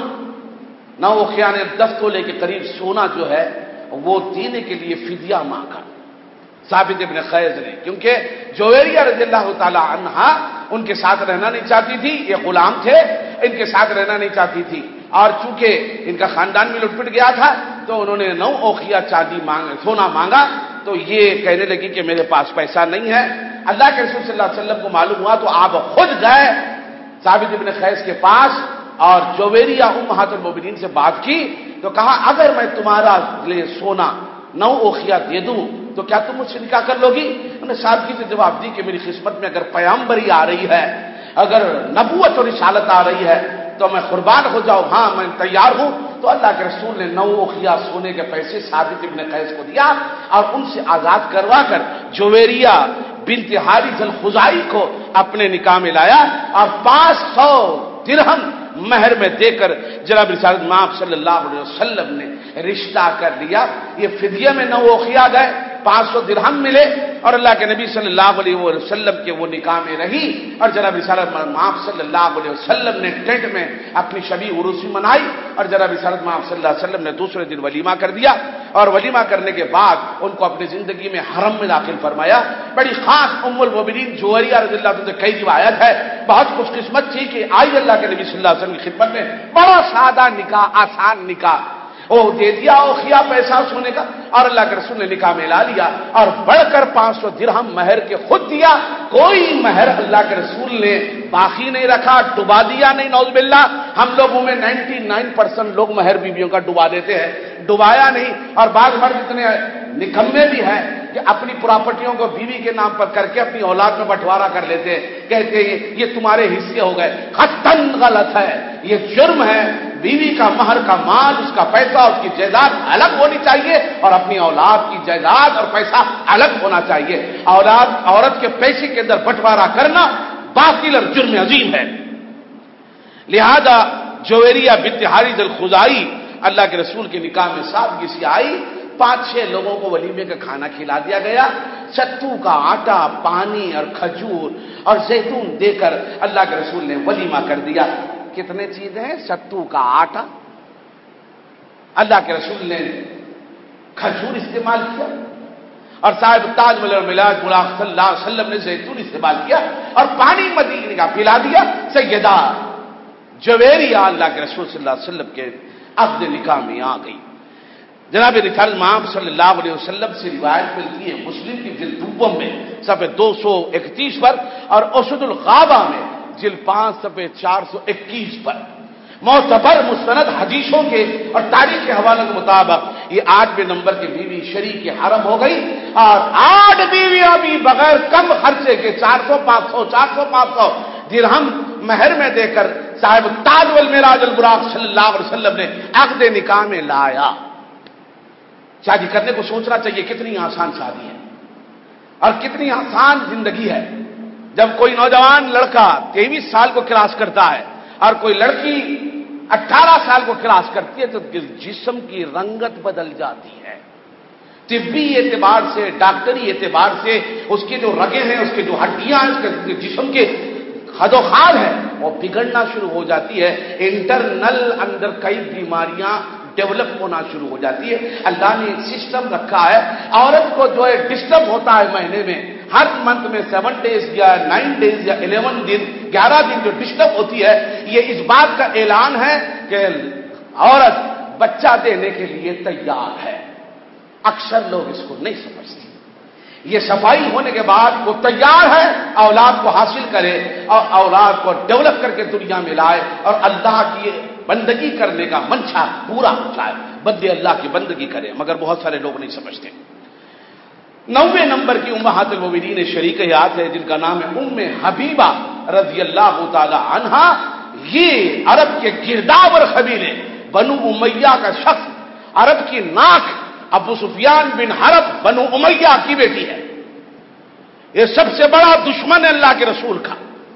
9 اوقیہ نے 10 تولے کے قریب سونا جو ہے وہ دینے کے لیے فدیہ مانگا ثابت بن قیس نے، کیونکہ جویریہ رضی اللہ تعالی عنہا ان کے ساتھ رہنا نہیں چاہتی تھی، یہ غلام تھے، ان کے ساتھ رہنا نہیں چاہتی تھی، اور چونکہ ان کا خاندان بھی لٹ پٹ گیا تھا تو انہوں نے 9 اوقیہ سونا مانگا۔ تو یہ کہنے لگی کہ میرے پاس پیسہ نہیں ہے۔ اللہ کے رسول صلی اللہ علیہ وسلم کو معلوم ہوا تو آپ خود گئے ثابت بن قیس کے پاس اور جویریہ امہات المومنین سے بات کی، تو کہا اگر میں تمہارا لیے سونا 9 اوقیہ دے دوں تو کیا تم مجھ سے نکاح کر لو گی؟ انہوں نے سادگی سے جواب دی کہ میری قسمت میں اگر پیغمبری آ رہی ہے، اگر نبوت اور رسالت آ رہی ہے تو میں قربان ہو جاؤں، ہاں میں تیار ہوں۔ تو اللہ کے رسول نے 9 اوقیہ سونے کے پیسے ثابت بن قیس کو دیا اور ان سے آزاد کروا کر جویریہ بنت حارث الخزاعی کو اپنے نکاح میں لایا اور 500 درہم مہر میں دے کر جناب رسالت مآب صلی اللہ علیہ وسلم نے رشتہ کر لیا۔ یہ فدیہ میں 9 اوقیہ گئے، 500 درہم ملے اور اللہ کے نبی صلی اللہ علیہ وسلم کے وہ نکاح میں رہی، اور جناب رسالت مآب صلی اللہ علیہ وسلم نے ٹینٹ میں اپنی شبی عروسی منائی، اور جناب رسالت مآب صلی اللہ علیہ وسلم نے دوسرے دن ولیمہ کر دیا، اور ولیمہ کرنے کے بعد ان کو اپنی زندگی میں حرم میں داخل فرمایا۔ بڑی خاص ام المومنین جویریہ رضی اللہ عنہ سے کئی روایت ہے، بہت خوش قسمت تھی کہ آئی اللہ کے نبی صلی اللہ علیہ وسلم کی خدمت میں، بڑا سادہ نکاح، آسان نکاح، وہ دے دیا اوقیہ پیسہ سونے کا، اور اللہ کے رسول نے نکاح میں لا لیا اور بڑھ کر 500 درہم مہر کے خود دیا۔ کوئی مہر اللہ کے رسول نے باقی نہیں رکھا، ڈبا دیا نہیں، نعوذ باللہ۔ ہم لوگوں میں 99% لوگ مہر بیویوں کا ڈبا دیتے ہیں، ڈبایا نہیں۔ اور بعض مرد اتنے نکمے بھی ہیں کہ اپنی پراپرٹیوں کو بیوی کے نام پر کر کے اپنی اولاد میں بٹوارا کر لیتے ہیں، کہتے ہیں یہ تمہارے حصے ہو گئے۔ قطعاً غلط ہے، یہ جرم ہے۔ بیوی کا مہر کا مال، اس کا پیسہ، اس کی جائیداد الگ ہونی چاہیے اور اپنی اولاد کی جائیداد اور پیسہ الگ ہونا چاہیے۔ عورت کے پیسے کے اندر بٹوارا کرنا باطل اور جرم عظیم ہے۔ لہذا جویریہ بنت حارث الخزاعی اللہ کے رسول کے نکاح میں سادگی سے آئی، 5-6 لوگوں کو ولیمے کا کھانا کھلا دیا گیا، ستو کا آٹا، پانی اور کھجور اور زیتون دے کر اللہ کے رسول نے ولیمہ کر دیا۔ کتنے چیزیں ہیں؟ ستو کا آٹا، اللہ کے رسول نے کھجور استعمال کیا، اور صاحب تاج والملاج ملاق صلی اللہ علیہ وسلم نے زیتون استعمال کیا، اور پانی مدینے کا پلا دیا۔ سیدہ جویریہ اللہ کے رسول صلی اللہ علیہ وسلم کے عقد نکاح میں آ گئی۔ جناب رسالت مآب صلی اللہ علیہ وسلم سے روایت ملتی ہے مسلم کی جلد دوم میں صفحہ 231 پر، اور اسد الغابہ میں جلد 5 صفحہ 421 پر، معتبر مستند حدیثوں کے اور تاریخ کے حوالے کے مطابق یہ 8ویں نمبر کی بیوی شریک حرم ہو گئی، اور 8 بیویاں بھی بغیر کم خرچے کے 400-500 درہم مہر میں دے کر صاحب تاج والمعراج البراق صلی اللہ علیہ وسلم نے عقد نکاح میں لایا۔ شادی کرنے کو سوچنا چاہیے، کتنی آسان شادی ہے اور کتنی آسان زندگی ہے۔ جب کوئی نوجوان لڑکا 23 سال کو کراس کرتا ہے اور کوئی لڑکی 18 سال کو کراس کرتی ہے تو جسم کی رنگت بدل جاتی ہے، طبی اعتبار سے، ڈاکٹری اعتبار سے، اس کی جو رگیں ہیں، اس کی جو ہڈیاں ہیں، اس کے جسم کے خد و خال ہے وہ بگڑنا شروع ہو جاتی ہے، انٹرنل اندر کئی بیماریاں ڈیولپ ہونا شروع ہو جاتی ہے۔ اللہ نے ایک سسٹم رکھا ہے، عورت کو جو ہے ڈسٹرب ہوتا ہے مہینے میں، ہر منتھ میں 7 ڈیز یا 9 ڈیز یا 11 دن 11 دن جو ڈسٹرب ہوتی ہے، یہ اس بات کا اعلان ہے کہ عورت بچہ دینے کے لیے تیار ہے۔ اکثر لوگ اس کو نہیں سمجھتے۔ یہ صفائی ہونے کے بعد وہ تیار ہے اولاد کو حاصل کرے اور اولاد کو ڈیولپ کر کے دنیا میں لائے اور اللہ کی بندگی کرنے کا منشا پورا ہو جائے، بندے اللہ کی بندگی کرے، مگر بہت سارے لوگ نہیں سمجھتے۔ 9ویں نمبر کی امہات المومنین شریکیات ہے جن کا نام ہے ام حبیبہ رضی اللہ تعالی عنہا۔ یہ عرب کے گرداور قبیلے بنو امیہ کا شخص، عرب کی ناک ابو سفیان بن حرب بنو امیہ کی بیٹی ہے. یہ سب سے بڑا دشمن ہے اللہ کے رسول کا.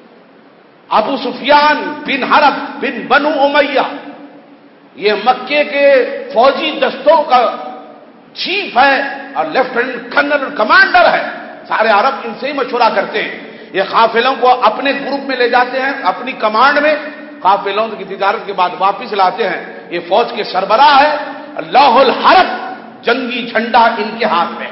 ابو سفیان بن حرب بن بنو امیہ یہ مکے کے فوجی دستوں کا چیف ہے اور لیفٹیننٹ کرنل اور کمانڈر ہے. سارے عرب ان سے ہی مشورہ کرتے ہیں. یہ قافلوں کو اپنے گروپ میں لے جاتے ہیں, اپنی کمانڈ میں, قافلوں کی تجارت کے بعد واپس لاتے ہیں. یہ فوج کے سربراہ ہے. اللہ الحرب جنگی جھنڈا ان کے ہاتھ میں,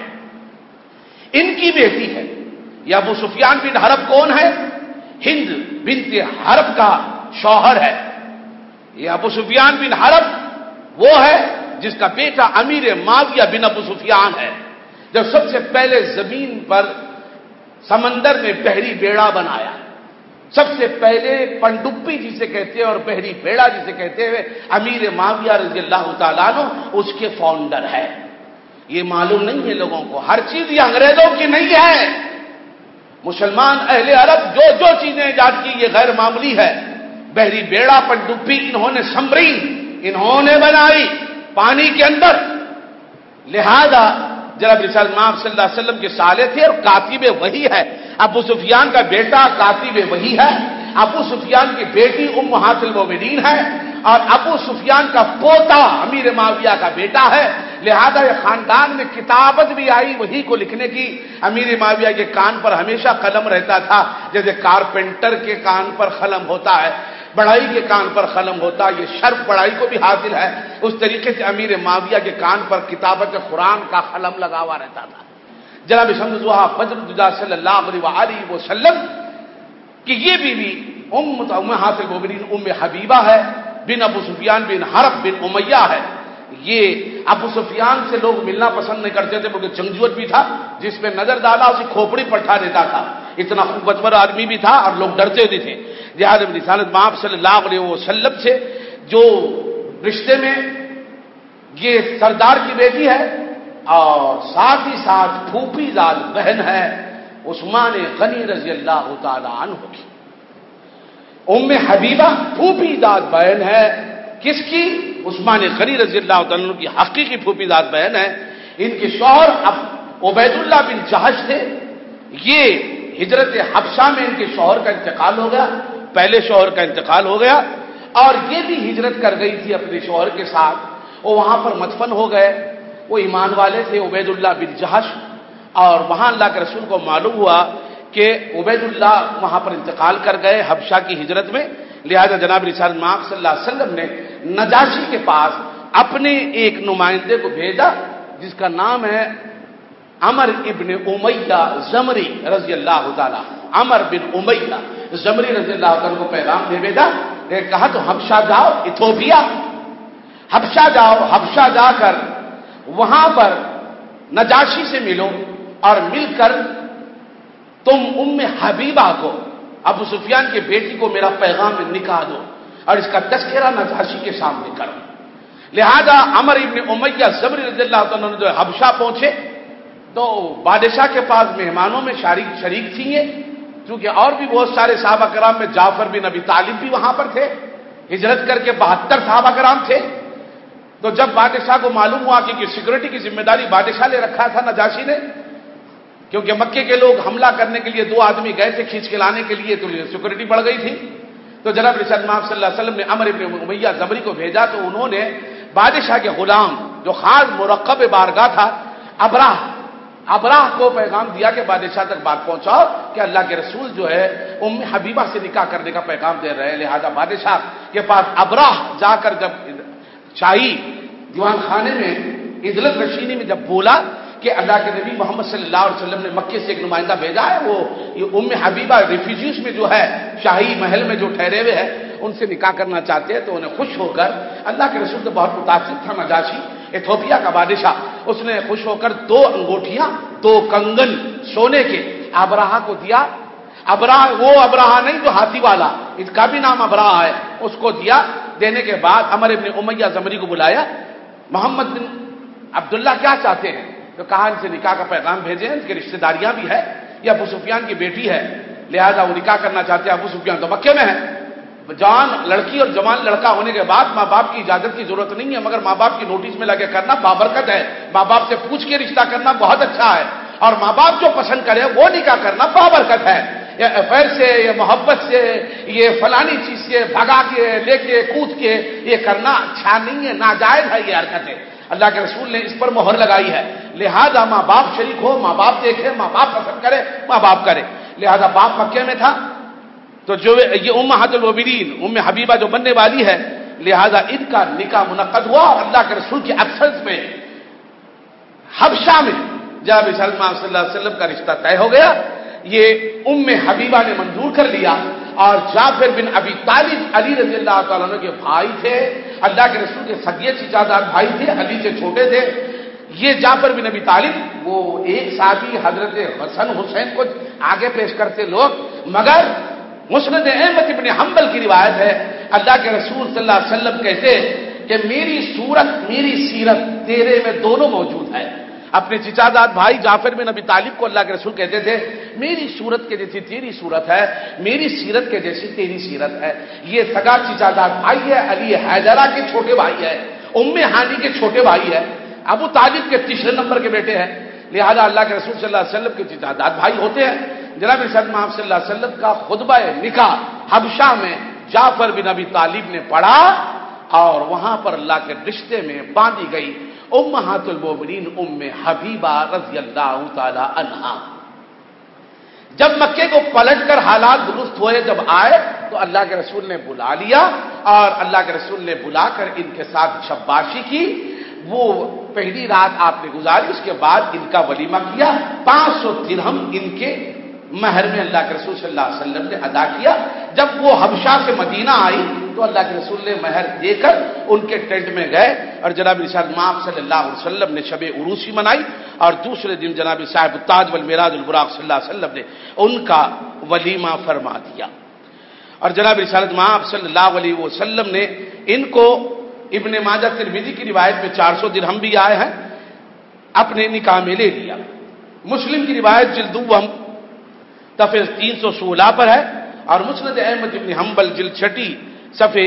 ان کی بیٹی ہے. یہ ابو سفیان بن حرب کون ہے؟ ہند بنت حرب کا شوہر ہے. یہ ابو سفیان بن حرب وہ ہے جس کا بیٹا امیر معاویہ بن ابو سفیان ہے. جب سب سے پہلے زمین پر سمندر میں بحری بیڑا بنایا, سب سے پہلے پنڈپی جسے کہتے ہیں اور بحری بیڑا جسے کہتے ہیں, امیر معاویہ رضی اللہ تعالیٰ عنہ اس کے فاؤنڈر ہے. یہ معلوم نہیں ہے لوگوں کو, ہر چیز یہ انگریزوں کی نہیں ہے. مسلمان اہل عرب جو جو چیزیں ایجاد کی یہ غیر معمولی ہے. بحری بیڑا پنڈپی انہوں نے سمرین انہوں نے بنائی پانی کے اندر. لہذا جناب رسالت مآب صلی اللہ علیہ وسلم کے سالے تھے اور کاتب وحی ہے. ابو سفیان کا بیٹا کاتب وحی ہے. ابو سفیان کی بیٹی امہات المومنین ہے اور ابو سفیان کا پوتا امیر معاویہ کا بیٹا ہے. لہذا یہ خاندان میں کتابت بھی آئی وحی کو لکھنے کی. امیر معاویہ کے کان پر ہمیشہ قلم رہتا تھا, جیسے کارپینٹر کے کان پر قلم ہوتا ہے, بڑھائی کے کان پر قلم ہوتا ہے. یہ شرف بڑھائی کو بھی حاصل ہے. اس طریقے سے امیر معاویہ کے کان پر کتابت قرآن کا قلم لگا ہوا رہتا تھا. جناب شمس ضحیٰ بدر الدجا صلی اللہ علیہ وسلم کہ یہ بیوی امہات المومنین ام حبیبہ ہے, بن ابو سفیان بن حرب بن امیہ ہے. یہ ابو سفیان سے لوگ ملنا پسند نہیں کرتے تھے بلکہ جنگجوت بھی تھا, جس پہ نظر ڈالا اسے کھوپڑی پٹھا دیتا تھا. اتنا خوبصورت آدمی بھی تھا اور لوگ ڈرتے بھی تھے. لہٰذا رسالت مآب صلی اللہ علیہ وسلم سے جو رشتے میں یہ سردار کی بیٹی ہے اور ساتھ ہی ساتھ پھوپھی زاد بہن ہے عثمان غنی رضی اللہ تعالی عنہ کی. ام حبیبہ پھوپھی زاد بہن ہے کس کی؟ عثمان غنی رضی اللہ تعالی عنہ کی حقیقی پھوپھی زاد بہن ہے. ان کے شوہر اب عبید اللہ بن جہش تھے. یہ ہجرت حبشہ میں ان کے شوہر کا انتقال ہو گیا, پہلے شوہر کا انتقال ہو گیا اور یہ بھی ہجرت کر گئی تھی اپنے شوہر کے ساتھ. وہ وہاں پر مدفن ہو گئے. وہ ایمان والے تھے عبید اللہ بن جہش, اور وہاں اللہ کے رسول کو معلوم ہوا کہ عبید اللہ وہاں پر انتقال کر گئے حبشہ کی ہجرت میں. لہذا جناب رسالت مآب صلی اللہ علیہ وسلم نے نجاشی کے پاس اپنے ایک نمائندے کو بھیجا جس کا نام ہے عمر ابن امیہ زمری رضی اللہ تعالیٰ. عمر بن امیہ زمری رضی اللہ تعالیٰ کو پیغام دے بھیجا. کہا تو حبشہ جاؤ, ایتھوپیا حبشہ جاؤ, حبشہ جا کر وہاں پر نجاشی سے ملو اور مل کر تم ام حبیبہ کو ابو سفیان کی بیٹی کو میرا پیغام نکاح دو اور اس کا تذکرہ نجاشی کے سامنے کرو. لہذا عمر ابن امیہ زمری رضی اللہ تعالیٰ جو حبشہ پہنچے تو بادشاہ کے پاس مہمانوں میں شریک تھی یہ, کیونکہ اور بھی بہت سارے صحابہ کرام میں جعفر بن ابی طالب بھی وہاں پر تھے. ہجرت کر کے 72 صحابہ کرام تھے. تو جب بادشاہ کو معلوم ہوا کہ سیکورٹی کی ذمہ داری بادشاہ نے رکھا تھا نجاشی نے, کیونکہ مکے کے لوگ حملہ کرنے کے لیے 2 آدمی گئے تھے کھینچ کے لانے کے لیے, تو سیکورٹی بڑھ گئی تھی. تو جناب رسالت مآب صلی اللہ علیہ وسلم نے عمر ابن امیہ زمری کو بھیجا تو انہوں نے بادشاہ کے غلام جو خاص مرقب بارگاہ تھا ابراہ کو پیغام دیا کہ بادشاہ تک بات پہنچاؤ کہ اللہ کے رسول جو ہے ام حبیبہ سے نکاح کرنے کا پیغام دے رہے ہیں. لہذا بادشاہ کے پاس ابراہ جا کر جب شاہی دیوان خانے میں عدالت نشینی میں جب بولا کہ اللہ کے نبی محمد صلی اللہ علیہ وسلم نے مکے سے ایک نمائندہ بھیجا ہے, وہ یہ ام حبیبہ ریفیوجیز میں جو ہے شاہی محل میں جو ٹھہرے ہوئے ہیں ان سے نکاح کرنا چاہتے ہیں. تو انہیں خوش ہو کر اللہ کے رسول سے بہت متاثر تھا نجاشی ایتھوپیا کا بادشاہ, اس نے خوش ہو کر 2 انگوٹھیاں 2 کنگن سونے کے ابراہ کو دیا. ابراہ وہ ابراہ نہیں جو ہاتھی والا, اس کا بھی نام ابراہ ہے, اس کو دیا. دینے کے بعد عمر ابن امیہ زمری کو بلایا, محمد بن عبداللہ کیا چاہتے ہیں؟ تو کہا ان سے نکاح کا پیغام بھیجیں, ان کی رشتہ داریاں بھی ہے, یہ ابو سفیان کی بیٹی ہے, لہذا وہ نکاح کرنا چاہتے ہیں. ابو سفیان تو مکے میں ہے, جوان لڑکی اور جوان لڑکا ہونے کے بعد ماں باپ کی اجازت کی ضرورت نہیں ہے، مگر ماں باپ کی نوٹس میں لگے کرنا بابرکت ہے. ماں باپ سے پوچھ کے رشتہ کرنا بہت اچھا ہے، اور ماں باپ جو پسند کرے وہ نکاح کرنا بابرکت ہے. یہ افیئر سے، یہ محبت سے، یہ فلانی چیز سے بھگا کے لے کے کود کے یہ کرنا اچھا نہیں ہے، ناجائز ہے یہ حرکتیں. اللہ کے رسول نے اس پر مہر لگائی ہے. لہذا ماں باپ شریک ہو، ماں باپ دیکھے، ماں باپ پسند کرے، ماں باپ کرے. لہذا باپ مکے میں تھا تو جو یہ امہات المومنین ام حبیبہ جو بننے والی ہے، لہذا ان کا نکاح منعقد ہوا. اور اللہ کے رسول کی اکثرت میں حبشہ میں جب صلی اللہ علیہ وسلم کا رشتہ طے ہو گیا. یہ ام حبیبہ نے منظور کر لیا. اور جعفر بن ابی طالب علی رضی اللہ تعالیٰ عنہ کے بھائی تھے، اللہ کے رسول کے سگے چچا دار بھائی تھے، علی سے چھوٹے تھے. یہ جعفر بن ابی طالب وہ ایک صحابی حضرت حسن حسین کو آگے پیش کرتے لوگ، مگر مسند احمد بن حنبل کی روایت ہے اللہ کے رسول صلی اللہ علیہ وسلم کہتے کہ میری صورت میری سیرت تیرے میں دونوں موجود ہے. اپنے چچا داد بھائی جعفر بن ابی طالب کو اللہ کے رسول کہتے تھے میری صورت کے جیسی تیری صورت ہے، میری سیرت کے جیسی تیری سیرت ہے. یہ سگا چچا داد بھائی ہے، علی حیدرہ کے چھوٹے بھائی ہے، ام ہانی کے چھوٹے بھائی ہے، ابو طالب کے تیسرے نمبر کے بیٹے ہیں. لہذا اللہ کے رسول صلی اللہ علیہ وسلم کے چچا داد بھائی ہوتے ہیں. جناب صلی اللہ علیہ وسلم کا خطبہ نکاح حبشہ میں جعفر بن ابی طالب نے پڑھا، اور وہاں پر اللہ کے رشتے میں باندھی گئی امہات المومنین ام حبیبہ رضی اللہ تعالی عنہا. جب مکے کو پلٹ کر حالات درست ہوئے، جب آئے تو اللہ کے رسول نے بلا لیا، اور اللہ کے رسول نے بلا کر ان کے ساتھ شباشی کی. وہ پہلی رات آپ نے گزاری، اس کے بعد ان کا ولیمہ کیا. 500 درہم ان کے مہر میں اللہ کے رسول صلی اللہ علیہ وسلم نے ادا کیا. جب وہ حبشہ سے مدینہ آئی تو اللہ کے رسول نے مہر دے کر ان کے ٹینٹ میں گئے، اور جناب ارشاد مآب صلی اللہ علیہ وسلم نے شب عروسی منائی، اور دوسرے دن جناب صاحب التاج والمیراج البراق صلی اللہ علیہ وسلم نے ان کا ولیمہ فرما دیا. اور جناب ارشاد مآب صلی اللہ علیہ وسلم نے ان کو ابن ماجہ ترمذی کی روایت میں 400 درہم بھی آئے ہیں، اپنے نکاح میں لے لیا. مسلم کی روایت جلد دوم صفحے 316 پر ہے، اور مسند احمد بن حنبل جلد 6 صفحے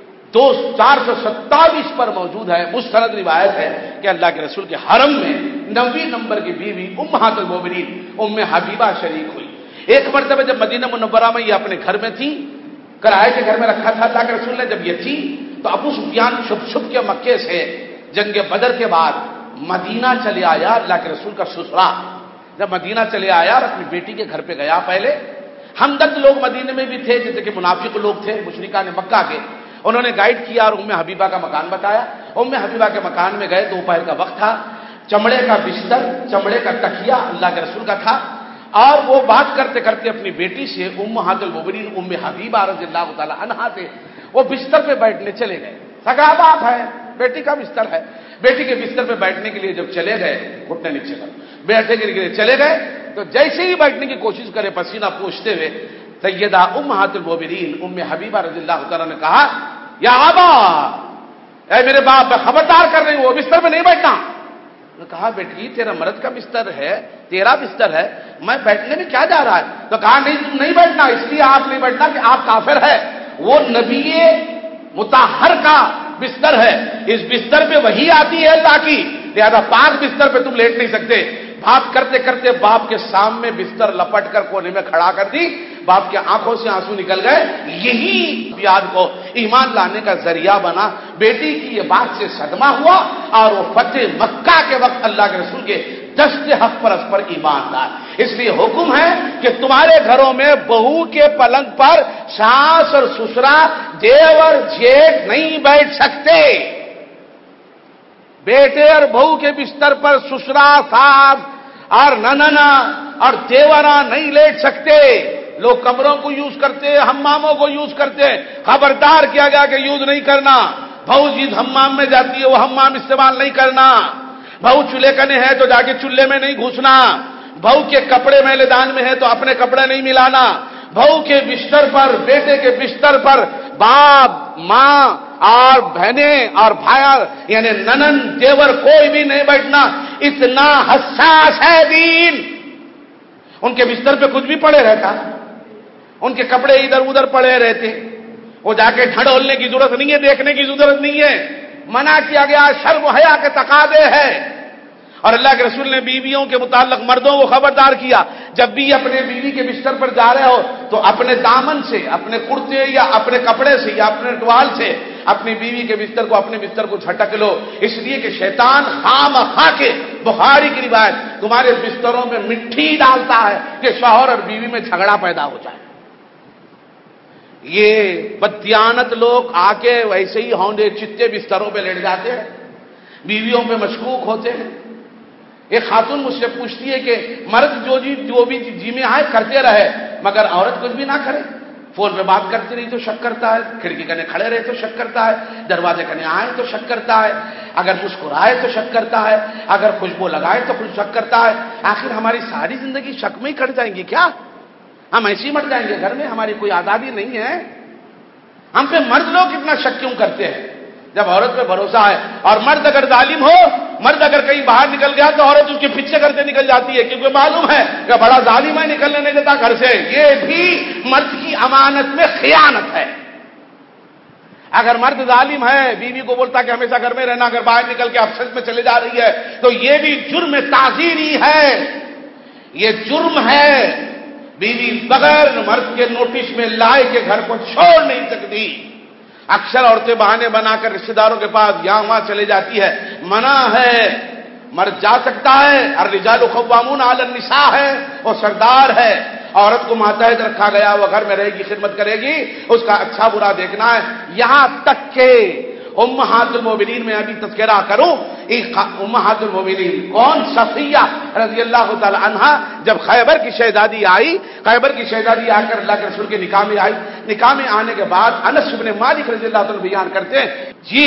427 پر موجود ہے. مستند روایت ہے کہ اللہ کے رسول کے حرم میں 90 نمبر کی بیوی امہات المومنین ام حبیبہ شریک ہوئی. ایک مرتبہ جب مدینہ منورہ میں یہ اپنے گھر میں تھی، کرائے کے گھر میں رکھا تھا اللہ کے رسول نے، جب یہ تھی تو ابو سفیان چھپ چھپ کے مکے سے جنگ بدر کے بعد مدینہ چلے آیا. اللہ کے رسول کا سسرال جب مدینہ چلے آیا اور اپنی بیٹی کے گھر پہ گیا. پہلے ہمدرد لوگ مدینے میں بھی تھے، جیسے کہ منافق لوگ تھے مشرکان مکہ کے، انہوں نے گائیڈ کیا اور ام حبیبہ کا مکان بتایا. ام حبیبہ کے مکان میں گئے، دوپہر کا وقت تھا، چمڑے کا بستر، چمڑے کا تکیہ اللہ کے رسول کا تھا، اور وہ بات کرتے کرتے اپنی بیٹی سے امہات المومنین ام حبیبہ رضی اللہ تعالی عنہا سے وہ بستر پہ بیٹھنے چلے گئے. سگا باپ ہے، بیٹی کا بستر ہے، بیٹی کے بستر پہ بیٹھنے کے لیے جب چلے گئے، گھٹنے نیچے کر بیٹھنے کے لیے چلے گئے، تو جیسے ہی بیٹھنے کی کوشش کرے پسینہ پوچھتے ہوئے سیدہ امہات المومنین ام حبیبہ رضی اللہ تعالیٰ نے کہا یا آبا، اے میرے باپ، میں خبردار کر رہی ہوں وہ بستر پہ نہیں بیٹھنا. نے کہا بیٹی تیرا مرد کا بستر ہے، تیرا بستر ہے، میں بیٹھنے میں کیا جا رہا ہے؟ تو کہا نہیں تم نہیں بیٹھنا، اس لیے آپ نہیں بیٹھنا کہ آپ کافر ہے، وہ نبی مطہر کا بستر ہے، اس بستر پہ وہی آتی ہے اللہ کی، لہذا پاک بستر پہ تم لیٹ نہیں سکتے. بات کرتے کرتے باپ کے سامنے بستر لپٹ کر کونے میں کھڑا کر دی. باپ کے آنکھوں سے آنسو نکل گئے. یہی بیاد کو ایمان لانے کا ذریعہ بنا. بیٹی کی یہ بات سے صدمہ ہوا، اور وہ فتح مکہ کے وقت اللہ کے رسول کے دست حق پر اس پر ایمان لائے. اس لیے حکم ہے کہ تمہارے گھروں میں بہو کے پلنگ پر ساس اور سسرا، دیور جیٹھ نہیں بیٹھ سکتے. بیٹے اور بہو کے بستر پر سسرا، ساس اور نننا اور دیورا نہیں لیٹ سکتے. لوگ کمروں کو یوز کرتے، حماموں کو یوز کرتے، خبردار کیا گیا کہ یوز نہیں کرنا. بہو جس حمام میں جاتی ہے وہ حمام استعمال نہیں کرنا. بہو چولہے کنے ہے تو جا کے چولہے میں نہیں گھسنا. بہو کے کپڑے میلے دان میں ہے تو اپنے کپڑے نہیں ملانا. بہو کے بستر پر، بیٹے کے بستر پر باپ، ماں اور بہنیں اور بھائی یعنی ننن، دیور کوئی بھی نہیں بیٹھنا. اتنا حساس ہے دین. ان کے بستر پہ کچھ بھی پڑے رہتا، ان کے کپڑے ادھر ادھر پڑے رہتے، وہ جا کے ڈھڑولنے کی ضرورت نہیں ہے، دیکھنے کی ضرورت نہیں ہے، منع کیا گیا، شرم و حیا کے تقاضے ہے۔ اور اللہ کے رسول نے بیویوں کے متعلق مردوں کو خبردار کیا، جب بھی اپنے بیوی کے بستر پر جا رہے ہو تو اپنے دامن سے، اپنے کرتے یا اپنے کپڑے سے یا اپنے ٹوال سے اپنی بیوی کے بستر کو، اپنے بستر کو جھٹک لو، اس لیے کہ شیطان خام خواہ کے، بخاری کی روایت، تمہارے بستروں میں مٹی ڈالتا ہے کہ شوہر اور بیوی میں جھگڑا پیدا ہو جائے۔ یہ بددیانت لوگ آ کے ویسے ہی ہونڈے چتے بستروں پہ لیٹ جاتے ہیں، بیویوں پہ مشکوک ہوتے ہیں۔ ایک خاتون مجھ سے پوچھتی ہے کہ مرد جو بھی جی میں آئے کرتے رہے مگر عورت کچھ بھی نہ کرے، فون پہ بات کرتی رہی تو شک کرتا ہے، کھڑکی کنے کھڑے رہے تو شک کرتا ہے، دروازے کنے آئے تو شک کرتا ہے، اگر مسکرائے تو شک کرتا ہے، اگر خوشبو لگائے تو شک کرتا ہے۔ آخر ہماری ساری زندگی شک میں ہی کٹ جائیں گی کیا؟ ہم ایسے ہی مٹ جائیں گے گھر میں؟ ہماری کوئی آزادی نہیں ہے؟ ہم پہ مرد لوگ اتنا شک کیوں کرتے ہیں جب عورت پہ بھروسہ ہے؟ اور مرد اگر ظالم ہو، مرد اگر کہیں باہر نکل گیا تو عورت اس کے پیچھے کرتے نکل جاتی ہے، کیونکہ معلوم ہے کہ بڑا ظالم ہے، نکلنے نہیں دیتا گھر سے۔ یہ بھی مرد کی امانت میں خیانت ہے۔ اگر مرد ظالم ہے، بیوی کو بولتا کہ ہمیشہ گھر میں رہنا، اگر باہر نکل کے افسر میں چلے جا رہی ہے تو یہ بھی جرم تعزیری ہے، یہ جرم ہے۔ بیوی بغیر مرد کے نوٹس میں لائے کے گھر کو چھوڑ نہیں سکتی۔ اکثر عورتیں بہانے بنا کر رشتے داروں کے پاس یہاں وہاں چلے جاتی ہے، منع ہے، مرد جا سکتا ہے۔ الرجال قوامون علی النساء ہے، وہ سردار ہے، عورت کو ماتحت رکھا گیا، وہ گھر میں رہے گی، خدمت کرے گی، اس کا اچھا برا دیکھنا ہے۔ یہاں تک کہ امہات المومنین میں ابھی تذکرہ کروں، امہات المومنین کون؟ صفیہ رضی اللہ تعالی عنہا جب خیبر کی شہزادی آئی، خیبر کی شہزادی آ کر اللہ کے رسول کے نکاح میں آئی، نکاح میں آنے کے بعد انس بن مالک رضی اللہ تعالی بیان کرتے ہیں، جی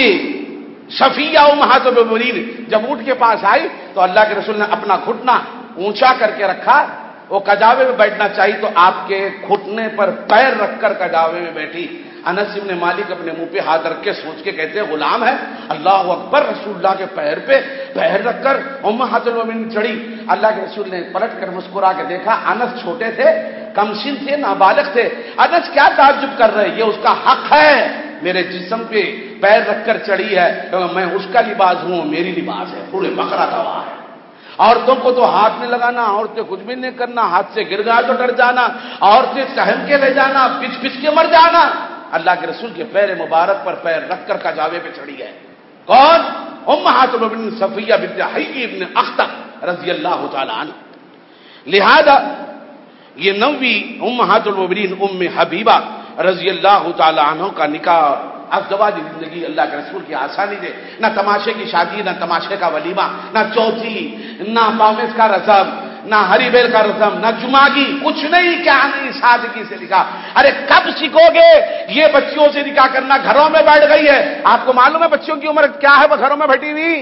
صفیہ امہات المومنین جب اونٹ کے پاس آئی تو اللہ کے رسول نے اپنا گھٹنا اونچا کر کے رکھا، وہ کجاوے میں بیٹھنا چاہیے تو آپ کے گھٹنے پر پیر رکھ کر کجاوے میں بیٹھی۔ انس بن مالک اپنے منہ پہ ہاتھ رکھ کے سوچ کے کہتے ہیں غلام ہے، اللہ اکبر، رسول اللہ کے پیر پہ پیر رکھ کر امہات المومنین چڑھی۔ اللہ کے رسول نے پلٹ کر مسکرا کے دیکھا، انس چھوٹے تھے، کمسن تھے، نابالغ تھے، انس کیا تعجب کر رہے، یہ اس کا حق ہے، میرے جسم پہ پیر رکھ کر چڑھی ہے، میں اس کا لباس ہوں، میری لباس ہے، پورے بقرہ گواہ ہے۔ عورتوں کو تو ہاتھ میں لگانا، عورتیں کچھ بھی نہیں کرنا، ہاتھ سے گر گیا تو ڈر جانا، عورتیں سہم کے لے جانا، پچ پچ کے مر جانا، اللہ کے رسول کے پیر مبارک پر پیر رکھ کر کجاوے پہ چڑھی ہے۔ کون؟ امہات المومنین صفیہ بنت حیی بن اخطب رضی اللہ تعالی عنہ۔ لہذا یہ نویں امہات المومنین ام حبیبہ رضی اللہ تعالی عنہ کا نکاح ازدواج زندگی اللہ کے رسول کی آسانی دے، نہ تماشے کی شادی، نہ تماشے کا ولیمہ، نہ چوتھی، نہ پاویس کا رسم، نہ ہری بیل کا رسم، نہ جمعگی، کچھ نہیں، کیا نہیں، سادگی سے نکاح۔ ارے کب سیکھو گے یہ بچیوں سے نکاح کرنا؟ گھروں میں بیٹھ گئی ہے، آپ کو معلوم ہے بچیوں کی عمر کیا ہے وہ گھروں میں بیٹھی ہوئی؟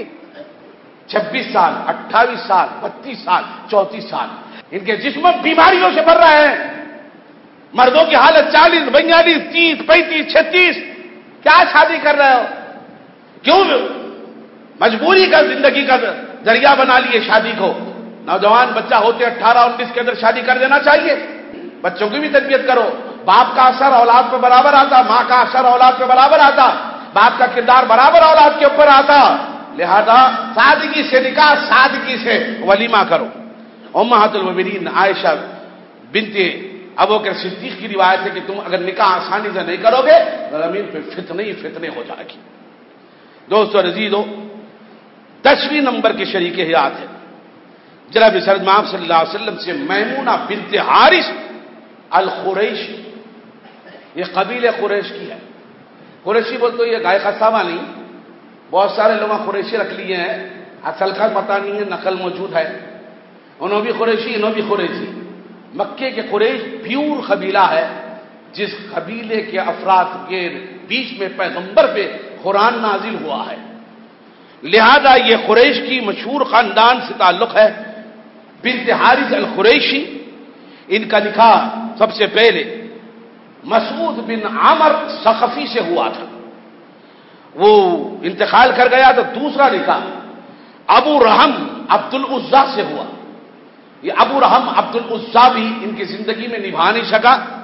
26 سال، 28 سال، 32 سال، 34 سال، ان کے جسم بیماریوں سے بھر رہے ہیں۔ مردوں کی حالت 40، 42، 30، 35، 36، کیا شادی کر رہے ہو؟ کیوں مجبوری کا زندگی کا ذریعہ بنا لیے شادی کو؟ نوجوان بچہ ہوتے 18، 19 کے اندر شادی کر دینا چاہیے۔ بچوں کی بھی تربیت کرو، باپ کا اثر اولاد پہ برابر آتا، ماں کا اثر اولاد پہ برابر آتا، باپ کا کردار برابر اولاد کے اوپر آتا، لہذا سادگی سے نکاح، سادگی سے ولیمہ کرو۔ امہات المومنین عائشہ بنت ابوبکر صدیق کی روایت ہے کہ تم اگر نکاح آسانی سے نہیں کرو گے زمین پہ فتنے ہی فتنے ہو جائے گی۔ دوستو عزیزو، 10ویں نمبر کے شریک حیات ہے جناب سرد محمد صلی اللہ علیہ وسلم سے میمونہ بنت حارث القریشی، یہ قبیلہ قریش کی ہے۔ قریشی بول تو یہ گائے خصابہ نہیں، بہت سارے لوگ قریشی رکھ لیے ہیں، اصل کا پتہ نہیں ہے، نقل موجود ہے، انہوں بھی قریشی، انہوں بھی قریشی۔ مکے کے قریش پیور قبیلہ ہے، جس قبیلے کے افراد کے بیچ میں پیغمبر پہ قرآن نازل ہوا ہے، لہذا یہ قریش کی مشہور خاندان سے تعلق ہے۔ بنت حارث القریشی، ان کا نکاح سب سے پہلے مسعود بن عامر ثقفی سے ہوا تھا، وہ انتقال کر گیا تو دوسرا نکاح ابو رحم عبد العزا سے ہوا۔ یہ ابو رحم عبد العزا بھی ان کی زندگی میں نبھا نہیں سکا،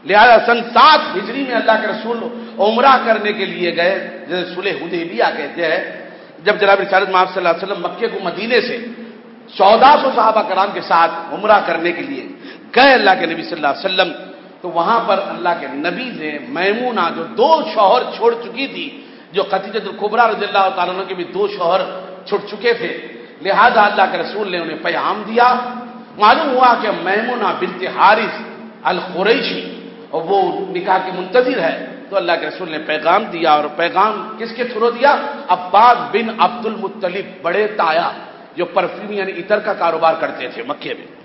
لہذا سن 7 ہجری میں اللہ کے رسول عمرہ کرنے کے لیے گئے، جسے صلح حدیبیہ کہتے ہیں، جب جناب رسالت مآب صلی اللہ علیہ وسلم مکے کو مدینے سے 1400 صحابہ کرام کے ساتھ عمرہ کرنے کے لیے گئے اللہ کے نبی صلی اللہ علیہ وسلم، تو وہاں پر اللہ کے نبی نے میمونہ جو 2 شوہر چھوڑ چکی تھی، جو خدیجہ الکبریٰ رضی اللہ تعالیٰ عنہ کے بھی 2 شوہر چھوڑ چکے تھے، لہذا اللہ کے رسول نے انہیں پیغام دیا۔ معلوم ہوا کہ میمونہ بنت حارث القریشی اور وہ نکاح کے منتظر ہے، تو اللہ کے رسول نے پیغام دیا، اور پیغام کس کے تھرو دیا؟ عباس بن عبد المطلب، بڑے تایا جو پرفیوم یعنی عطر کا کاروبار کرتے تھے مکے میں۔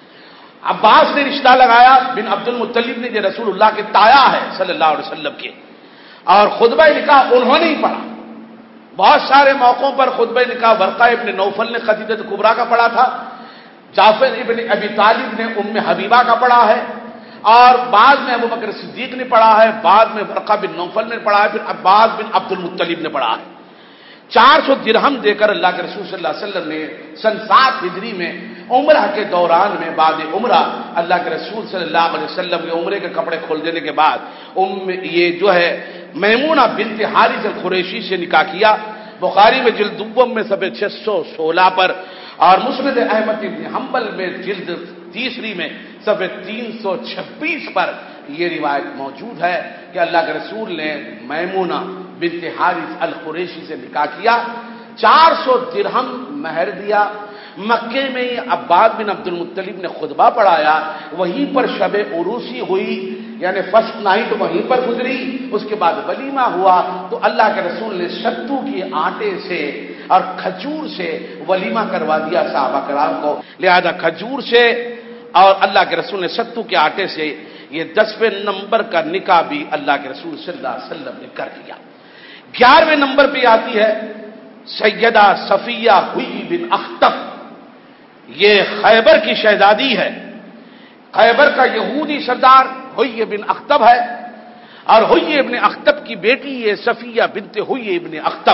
عباس نے رشتہ لگایا، بن عبد المطلب نے، جو رسول اللہ کے تایا ہے صلی اللہ علیہ وسلم کے، اور خطبہ نکاح انہوں نے ہی پڑھا۔ بہت سارے موقعوں پر خطبہ نکاح ورقہ ابن نوفل نے خدیجہ کبریٰ کا پڑھا تھا، جعفر ابن ابی طالب نے ام حبیبہ کا پڑھا ہے، اور بعد میں ابو بکر صدیق نے پڑھا ہے، بعد میں ورقہ بن نوفل نے پڑھا ہے، پھر عباس بن عبد المطلب نے پڑھا ہے۔ 400 درہم دے کر اللہ کے رسول صلی اللہ علیہ وسلم نے سن 7 ہجری میں عمرہ کے دوران میں، بعد عمرہ اللہ کے رسول صلی اللہ علیہ وسلم کے عمرے کے کپڑے کھول دینے کے بعد یہ جو ہے میمونہ بنت حارث القریشی سے نکاح کیا۔ بخاری میں جلد دوم میں صفحہ 616 پر، اور مسند احمد بن حنبل میں جلد تیسری میں صفحہ 326 پر یہ روایت موجود ہے کہ اللہ کے رسول نے میمونہ بنت حارث القریشی سے نکاح کیا، 400 درہم مہر دیا۔ مکے میں عباس بن عبد المطلب نے خطبہ پڑھایا، وہیں پر شب عروسی ہوئی، یعنی فرسٹ نائٹ وہیں پر گزری، اس کے بعد ولیمہ ہوا، تو اللہ کے رسول نے ستو کے آٹے سے اور کھجور سے ولیمہ کروا دیا صحابہ کرام کو۔ لہذا کھجور سے اور اللہ کے رسول نے ستو کے آٹے سے یہ 10ویں نمبر کا نکاح بھی اللہ کے رسول صلی اللہ علیہ وسلم نے کر دیا۔ 11ویں نمبر پہ آتی ہے سیدہ صفیہ ہوئی بن اخطب، یہ خیبر کی شہزادی ہے، خیبر کا یہودی سردار ہوئی بن اخطب ہے، اور ہوئی ابن اخطب کی بیٹی ہے صفیہ بنت ہوئی ابن اخطب،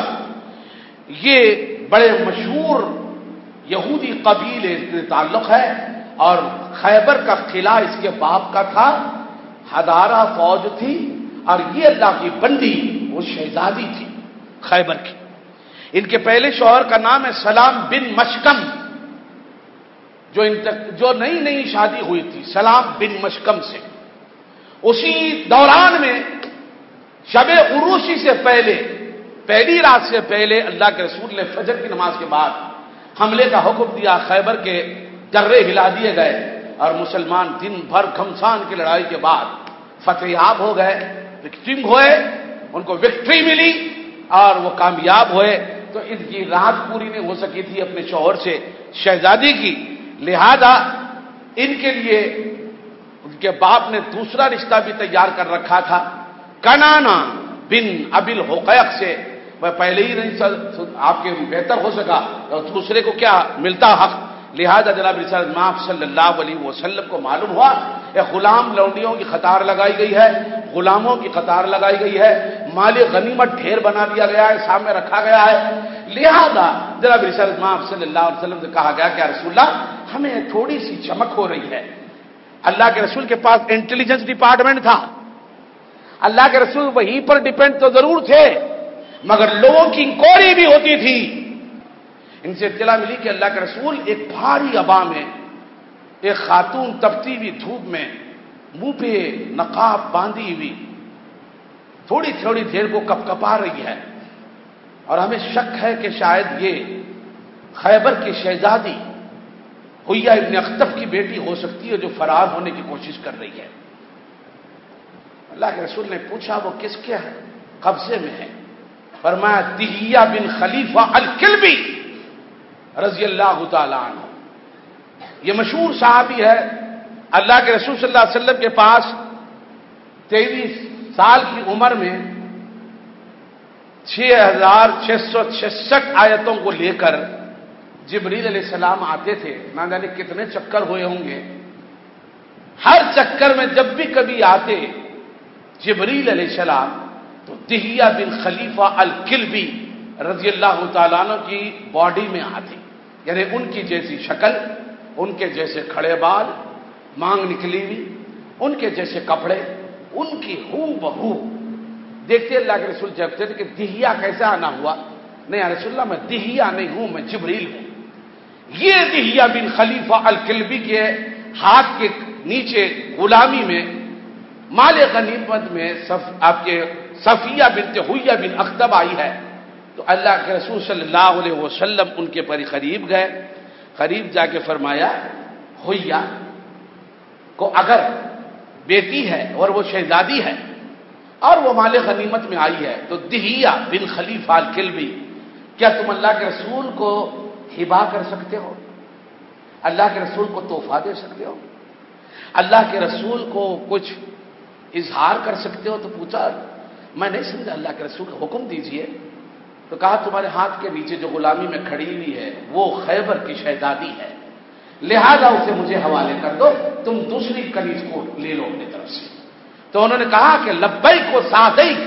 یہ بڑے مشہور یہودی قبیلے سے تعلق ہے، اور خیبر کا قلعہ اس کے باپ کا تھا، ہدارہ فوج تھی، اور یہ اللہ کی بندی وہ شہزادی تھی خیبر کی۔ ان کے پہلے شوہر کا نام ہے سلام بن مشکم، جو نئی نئی شادی ہوئی تھی سلام بن مشکم سے۔ اسی دوران میں شب عروسی سے پہلے، پہلی رات سے پہلے اللہ کے رسول نے فجر کی نماز کے بعد حملے کا حکم دیا، خیبر کے درے ہلا دیے گئے، اور مسلمان دن بھر گھمسان کی لڑائی کے بعد فتح یاب ہو گئے، وکٹم ہوئے، ان کو وکٹری ملی اور وہ کامیاب ہوئے۔ تو ان کی رات پوری نہیں ہو سکی تھی اپنے شوہر سے شہزادی کی، لہذا ان کے لیے ان کے باپ نے دوسرا رشتہ بھی تیار کر رکھا تھا کنانا بن ابی الحقیق سے، وہ پہلے ہی نہیں آپ کے بہتر ہو سکا اور دوسرے کو کیا ملتا حق، لہذا جناب رسالت مآب صلی اللہ علیہ وسلم کو معلوم ہوا کہ غلام لونڈیوں کی قطار لگائی گئی ہے، غلاموں کی قطار لگائی گئی ہے، مال غنیمت ڈھیر بنا دیا گیا ہے، سامنے رکھا گیا ہے، لہذا جناب رسالت مآب صلی اللہ علیہ وسلم سے کہا گیا کہ یا رسول اللہ ہمیں تھوڑی سی چمک ہو رہی ہے۔ اللہ کے رسول کے پاس انٹیلیجنس ڈپارٹمنٹ تھا، اللہ کے رسول وہیں پر ڈیپینڈ تو ضرور تھے، مگر لوگوں کی انکوائری بھی ہوتی تھی۔ ان سے اطلاع ملی کہ اللہ کے رسول ایک بھاری ابا میں ایک خاتون تپتی ہوئی دھوپ میں منہ پہ نقاب باندھی ہوئی تھوڑی تھوڑی دیر کو کپکپا رہی ہے، اور ہمیں شک ہے کہ شاید یہ خیبر کی شہزادی ہویا ابن اخطب کی بیٹی ہو سکتی ہے جو فرار ہونے کی کوشش کر رہی ہے۔ اللہ کے رسول نے پوچھا وہ کس کے قبضے میں ہے؟ فرمایا دہیہ بن خلیفہ الکلبی رضی اللہ تعالی عنہ، یہ مشہور صحابی ہے، اللہ کے رسول صلی اللہ علیہ وسلم کے پاس 23 سال کی عمر میں 6666 آیتوں کو لے کر جبریل علیہ السلام آتے تھے، نہ جانے کتنے چکر ہوئے ہوں گے، ہر چکر میں جب بھی کبھی آتے جبریل علیہ السلام تو دہیہ بن خلیفہ الکلبی رضی اللہ تعالیٰ عنہ کی باڈی میں آتے، یعنی ان کی جیسی شکل، ان کے جیسے کھڑے بال، مانگ نکلی ہوئی، ان کے جیسے کپڑے، ان کی ہو بہو دیکھتے اللہ کے رسول جب تھے کہ دہیا کیسے آنا ہوا؟ نہیں یا رسول اللہ میں دہیا نہیں ہوں، میں جبریل ہوں۔ یہ دہیا بن خلیفہ الکلبی کے ہاتھ کے نیچے غلامی میں مال غنیمت میں آپ کے صفیہ بنت حیہ بن اخطب آئی ہے، تو اللہ کے رسول صلی اللہ علیہ وسلم ان کے پر قریب گئے، قریب جا کے فرمایا حیہ کو اگر بیٹی ہے اور وہ شہزادی ہے اور وہ مال غنیمت میں آئی ہے تو دہیا بن خلیفہ الکلبی کیا تم اللہ کے رسول کو ہبا کر سکتے ہو؟ اللہ کے رسول کو تحفہ دے سکتے ہو؟ اللہ کے رسول کو کچھ اظہار کر سکتے ہو؟ تو پوچھا میں نہیں سمجھا اللہ کے رسول کا حکم دیجئے۔ تو کہا تمہارے ہاتھ کے نیچے جو غلامی میں کھڑی ہوئی ہے وہ خیبر کی شہزادی ہے، لہذا اسے مجھے حوالے کر دو، تم دوسری کنیز کو لے لو اپنی طرف سے۔ تو انہوں نے کہا کہ لبیک و سعدیک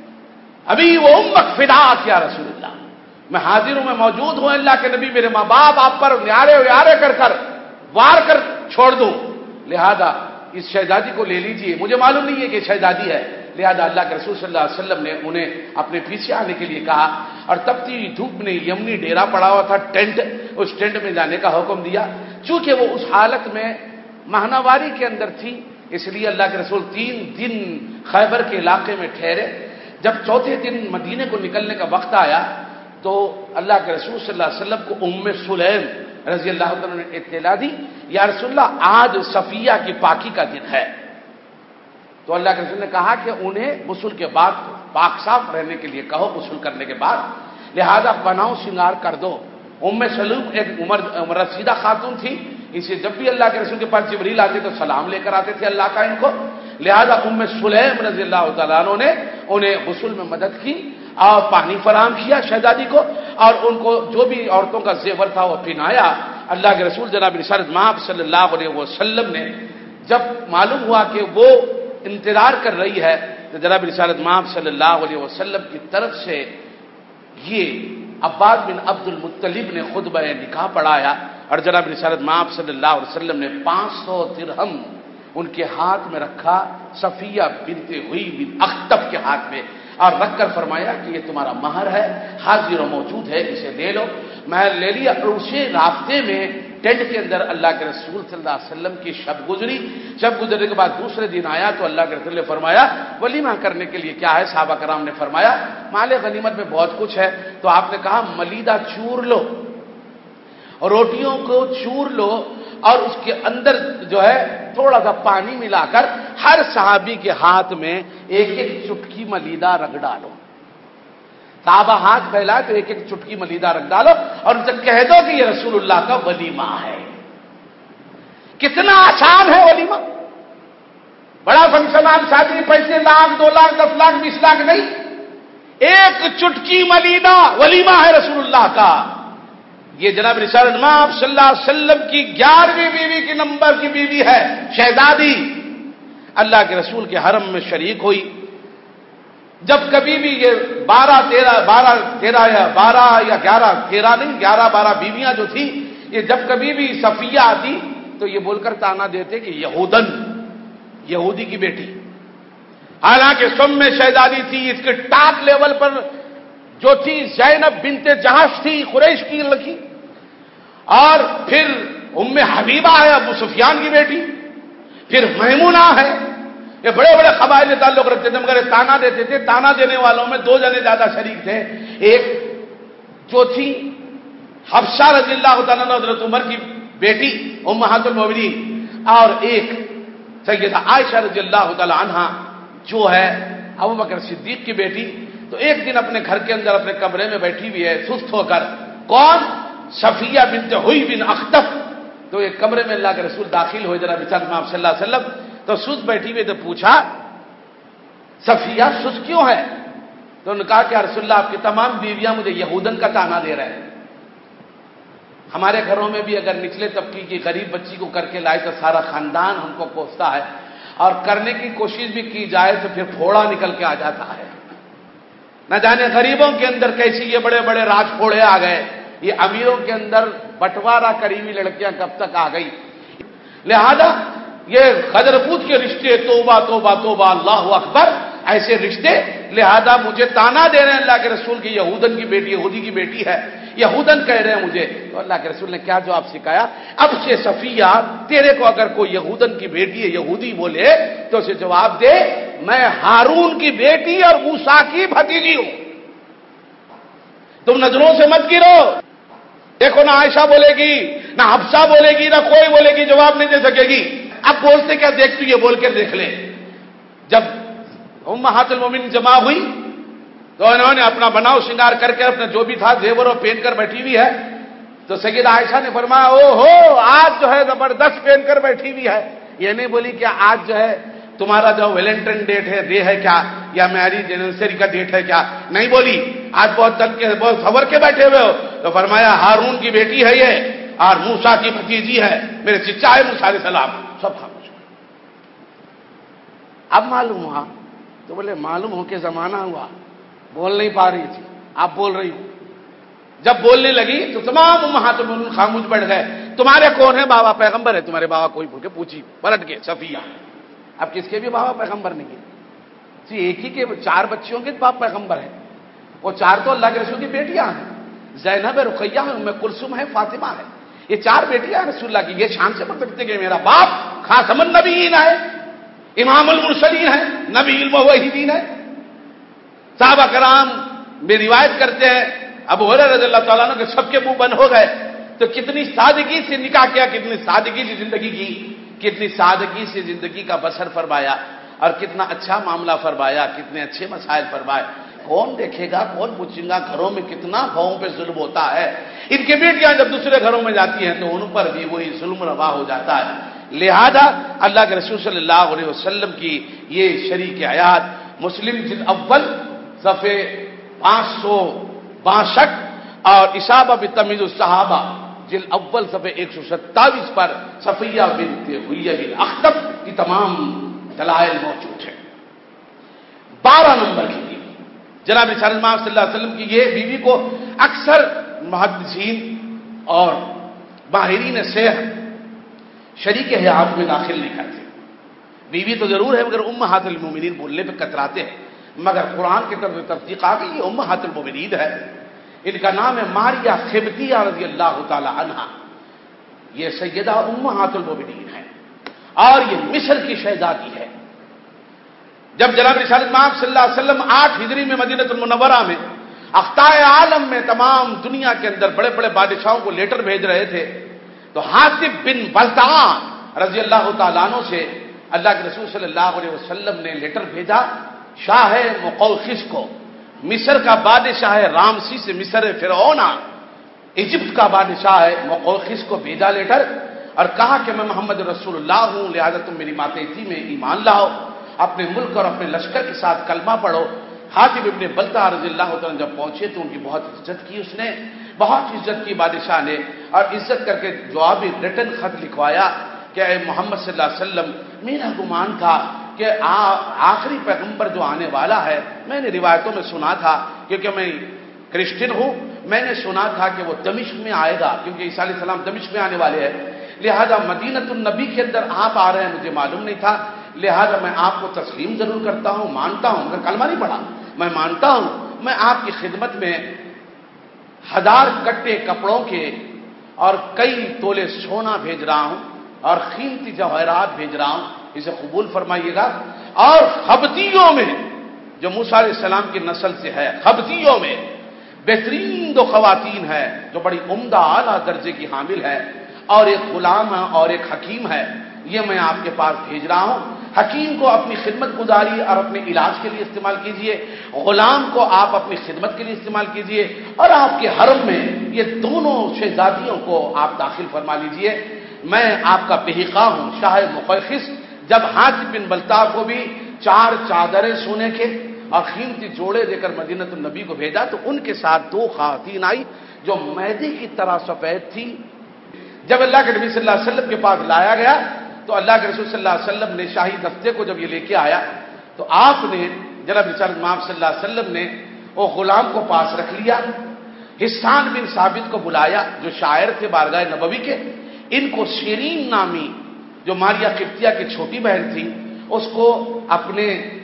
ابھی وہ امک فداک یا رسول اللہ، میں حاضر ہوں، میں موجود ہوں اللہ کے نبی، میرے ماں باپ آپ پر نیارے ویارے کر کر وار کر چھوڑ دوں، لہذا اس شہزادی کو لے لیجئے، مجھے معلوم نہیں ہے کہ شہزادی ہے۔ لہذا اللہ کے رسول صلی اللہ علیہ وسلم نے انہیں اپنے پیچھے آنے کے لیے کہا، اور تپتی دھوپ میں یمنی ڈیرا پڑا ہوا تھا ٹینٹ، اس ٹینٹ میں جانے کا حکم دیا۔ چونکہ وہ اس حالت میں ماہنواری کے اندر تھی، اس لیے اللہ کے رسول 3 دن خیبر کے علاقے میں ٹھہرے۔ جب چوتھے دن مدینے کو نکلنے کا وقت آیا تو اللہ کے رسول صلی اللہ علیہ وسلم کو ام سلیم رضی اللہ عنہ نے اطلاع دی، یا رسول اللہ آج صفیہ کی پاکی کا دن ہے۔ تو اللہ کے رسول نے کہا کہ انہیں غسل کے بعد پاک صاف رہنے کے لیے کہو، غسل کرنے کے بعد، لہذا بناؤ سنگار کر دو۔ ام سلیم ایک عمر رسیدہ خاتون تھی، اسے جب بھی اللہ کے رسول کے پاس جبریل آتے تو سلام لے کر آتے تھے اللہ کا ان کو، لہذا ام سلیم رضی اللہ تعالیٰ عنہ نے انہیں غسل میں مدد کی اور پانی فراہم کیا شہزادی کو، اور ان کو جو بھی عورتوں کا زیور تھا وہ پہنایا۔ اللہ کے رسول جناب رسالت مآب صلی اللہ علیہ وسلم نے جب معلوم ہوا کہ وہ انتظار کر رہی ہے تو جناب رسالت مآب صلی اللہ علیہ وسلم کی طرف سے یہ عباس بن عبد المطلب نے خطبہ نکاح پڑھایا، اور جناب رسالت مآب صلی اللہ علیہ وسلم نے 500 درہم ان کے ہاتھ میں رکھا، صفیہ بنت حیی بن اخطب کے ہاتھ میں، اور رکھ کر فرمایا کہ یہ تمہارا مہر ہے، حاضر و موجود ہے، اسے لے لو۔ مہر لے لیا، اور اسی راستے میں ٹینٹ کے اندر اللہ کے رسول صلی اللہ علیہ وسلم کی شب گزری۔ شب گزرنے کے بعد دوسرے دن آیا تو اللہ کے رسول نے فرمایا ولیمہ کرنے کے لیے کیا ہے؟ صحابہ کرام نے فرمایا مال غنیمت میں بہت کچھ ہے، تو آپ نے کہا ملیدہ چور لو، روٹیوں کو چور لو، اور اس کے اندر جو ہے تھوڑا سا پانی ملا کر ہر صحابی کے ہاتھ میں ایک ایک چٹکی ملیدہ رکھ ڈالو۔ صحابہ ہاتھ پھیلائے تو ایک ایک چٹکی ملیدہ رکھ ڈالو اور ان سے کہہ دو کہ یہ رسول اللہ کا ولیمہ ہے۔ کتنا آسان ہے ولیمہ، بڑا فنکشن ہال، شادی، پیسے لاکھ 2 لاکھ 10 لاکھ 20 لاکھ نہیں، ایک چٹکی ملیدہ ولیمہ ہے رسول اللہ کا۔ یہ جناب رسالت مآب صلی اللہ علیہ وسلم کی 11ویں بیوی کی نمبر کی بیوی ہے، شہزادی، اللہ کے رسول کے حرم میں شریک ہوئی۔ جب کبھی بھی یہ 12 بیویاں جو تھیں، یہ جب کبھی بھی صفیہ آتی تو یہ بول کر تانا دیتے کہ یہودن، یہودی کی بیٹی، حالانکہ سم میں شہزادی تھی، اس کے ٹاپ لیول پر جو تھی زینب بنت جہش تھی، قریش کی لڑکی، اور پھر ام حبیبہ ہے ابو سفیان کی بیٹی، پھر میمونہ ہے، یہ بڑے بڑے قبائل سے تعلق رکھتے تھے، مگر تانا دیتے تھے۔ تانا دینے والوں میں 2 جنے زیادہ شریک تھے، ایک جو تھی حفصہ رضی اللہ تعالیٰ عنہ حضرت عمر کی بیٹی امہات المؤمنین، اور ایک سیدہ عائشہ رضی اللہ تعالیٰ عنہ جو ہے ابوبکر صدیق کی بیٹی۔ تو ایک دن اپنے گھر کے اندر اپنے کمرے میں بیٹھی ہوئی ہے سست ہو کر، کون؟ صفیہ بنت حیی بن اخطب۔ تو ایک کمرے میں اللہ کے رسول داخل ہوئے جناب رسالت مآب صلی اللہ علیہ وسلم، تو سست بیٹھی ہوئی تو پوچھا صفیہ سست کیوں ہے؟ تو انہوں نے کہا کہ رسول اللہ آپ کی تمام بیویاں مجھے یہودن کا تانا دے رہے ہیں، ہمارے گھروں میں بھی اگر نچلے طبقے کی غریب بچی کو کر کے لائے تو سارا خاندان ہم کو کوستا ہے، اور کرنے کی کوشش بھی کی جائے تو پھر پھوڑا نکل کے آ جاتا ہے۔ نہ جانے غریبوں کے اندر کیسی یہ بڑے بڑے راج پھوڑے آ گئے، یہ امیروں کے اندر بٹوارا کری ہوئی لڑکیاں کب تک آ گئی۔ لہذا یہ غدربود کے رشتے، توبہ توبہ توبہ، اللہ اکبر، ایسے رشتے، لہذا مجھے تانا دے رہے ہیں اللہ کے رسول کی یہودن کی بیٹی، یہودی کی بیٹی ہے، یہودن کہہ رہے ہیں مجھے. تو اللہ کے رسول نے کیا جواب سکھایا؟ اب سے صفیہ تیرے کو اگر کوئی یہودن کی بیٹی ہے، یہودی بولے تو اسے جواب دے میں ہارون کی بیٹی اور موسیٰ کی بھتیجی ہوں. تم نظروں سے مت گرو. دیکھو نہ عائشہ بولے گی، نہ حفصہ بولے گی، نہ کوئی بولے گی، جواب نہیں دے سکے گی. اب بولتے کیا دیکھ تو یہ بول کے دیکھ لے. جب امہات المومنین جمع ہوئی تو انہوں نے اپنا بناؤ شنگار کر کے اپنا جو بھی تھا زیور و پہن کر بیٹھی ہوئی ہے. تو سیدہ عائشہ نے فرمایا او ہو آج جو ہے زبردست پہن کر بیٹھی ہوئی ہے. یہ نہیں بولی کہ آج جو ہے تمہارا جو ویلنٹائن ڈیٹ ہے ڈے ہے کیا، یا میریج اینیورسری کا ڈیٹ ہے کیا، نہیں بولی. آج بہت تن کے بہت سور کے بیٹھے ہوئے ہو. تو فرمایا ہارون کی بیٹی ہے یہ اور موسیٰ کی بھتیجی ہے، میرے چچا ہے موسیٰ علیہ السلام. سب خاموش. اب معلوم ہوا تو بولے معلوم ہو کہ زمانہ ہوا، بول نہیں پا رہی تھی، آپ بول رہی ہو. جب بولنے لگی تو تمام امہات المومنین خاموش بیٹھ گئے. تمہارے کون ہے بابا؟ پیغمبر ہے. تمہارے بابا کوئی بول کے پوچھی، پلٹ گئے صفیہ. اب کس کے بھی بابا پیغمبر نہیں ہے؟ ایک ہی کے 4 بچیوں کے باپ پیغمبر ہے. وہ 4 تو اللہ کے رسول کی بیٹیاں ہیں. زینب ہے، رقیہ ہے، ام کلثوم ہے، فاطمہ ہے. یہ 4 بیٹیاں ہیں رسول اللہ کی. یہ شان سے بول سکتے کہ میرا باپ خاتم النبیین ہے، امام المرسلین ہے، نبی الموحدین ہے. صحابہ کرام میں روایت کرتے ہیں ابو ہریرہ رضی اللہ تعالیٰ عنہ کے سب کے منہ بند ہو گئے. تو کتنی سادگی سے نکاح کیا، کتنی سادگی سے زندگی کی، کتنی سادگی سے زندگی کا بسر فرمایا اور کتنا اچھا معاملہ فرمایا، کتنے اچھے مسائل فرمائے. کون دیکھے گا، کون پوچھے گا؟ گھروں میں کتنا بہوؤں پہ ظلم ہوتا ہے. ان کی بیٹیاں جب دوسرے گھروں میں جاتی ہیں تو ان پر بھی وہی ظلم روا ہو جاتا ہے. لہذا اللہ کے رسول صلی اللہ علیہ وسلم کی یہ شریک آیات مسلم جلد اول صفحے 562 اور اصابہ بتمیز الصحابہ جلد اول صفحے 127 پر صفیہ بنت حیی بن اخطب کی تمام دلائل موجود ہیں. 12 نمبر کی بیوی جناب رسول اللہ صلی اللہ علیہ وسلم کی یہ بیوی کو اکثر محدثین اور ماہرین سیر شریک حیات میں داخل نہیں کرتے. بیوی تو ضرور ہے مگر امہات المومنین بولنے پہ کتراتے ہیں. مگر قرآن کی طرف تصدیق آ گئی یہ امہات المومنین ہے. ان کا نام ہے ماریہ خبطیہ رضی اللہ تعالی عنہا. یہ سیدہ امہات المومنین ہے اور یہ مصر کی شہزادی ہے. جب جناب رسالت مآب صلی اللہ علیہ وسلم 8 ہجری میں مدینہ المنورہ میں اقطار عالم میں تمام دنیا کے اندر بڑے بڑے بادشاہوں کو لیٹر بھیج رہے تھے تو حاطب بن بلتعہ رضی اللہ تعالیٰ عنہ سے اللہ کے رسول صلی اللہ علیہ وسلم نے لیٹر بھیجا شاہ مقوقس کو. مصر کا بادشاہ ہے رامسی سے مصر فرعون، ایجپٹ کا بادشاہ ہے مقوقس کو بھیجا لیٹر اور کہا کہ میں محمد رسول اللہ ہوں، لہذا تم میری ماتحتی میں ایمان لاؤ، اپنے ملک اور اپنے لشکر کے ساتھ کلمہ پڑھو. حاطب ابن بلتعہ رضی اللہ تعالیٰ جب پہنچے تو ان کی بہت عزت کی، اس نے بہت عزت کی بادشاہ نے اور عزت کر کے جوابی ریٹن خط لکھوایا کہ اے محمد صلی اللہ علیہ وسلم میرا گمان تھا کہ آخری پیغمبر جو آنے والا ہے، میں نے روایتوں میں سنا تھا کیونکہ میں کرسچن ہوں، میں نے سنا تھا کہ وہ دمشق میں آئے گا کیونکہ عیسیٰ علیہ السلام دمشق میں آنے والے ہیں. لہذا مدینۃ النبی کے اندر آپ آ رہے ہیں مجھے معلوم نہیں تھا، لہذا میں آپ کو تسلیم ضرور کرتا ہوں، مانتا ہوں مگر کلمہ نہیں پڑھا. میں مانتا ہوں میں آپ کی خدمت میں 1000 کٹے کپڑوں کے اور کئی تولے سونا بھیج رہا ہوں اور قیمتی جواہرات بھیج رہا ہوں، اسے قبول فرمائیے گا. اور خبتیوں میں جو موسیٰ علیہ السلام کی نسل سے ہے، خبتیوں میں بہترین 2 خواتین ہے جو بڑی عمدہ اعلیٰ درجے کی حامل ہے اور ایک غلام ہے اور ایک حکیم ہے، یہ میں آپ کے پاس بھیج رہا ہوں. حکیم کو اپنی خدمت گزاری اور اپنے علاج کے لیے استعمال کیجئے، غلام کو آپ اپنی خدمت کے لیے استعمال کیجئے اور آپ کے حرم میں یہ دونوں شہزادیوں کو آپ داخل فرما لیجئے. میں آپ کا بہقا ہوں شاہ مقوقس. جب حاطب بن بلتعہ کو بھی 4 چادریں سونے کے اور قیمتی جوڑے دے کر مدینۃ النبی کو بھیجا تو ان کے ساتھ 2 خواتین آئی جو مہدی کی طرح سفید تھی. جب اللہ کے نبی صلی اللہ علیہ وسلم کے پاس لایا گیا تو اللہ کے رسول صلی اللہ علیہ وسلم نے شاہی دستے کو جب یہ لے کے آیا تو آپ نے جناب رسالت مآب صلی اللہ علیہ وسلم نے وہ غلام کو پاس رکھ لیا. حسان بن ثابت کو بلایا جو شاعر تھے بارگاہ نبوی کے. ان کو شیرین نامی جو ماریہ قبطیہ کی چھوٹی بہن تھی، اس کو اپنے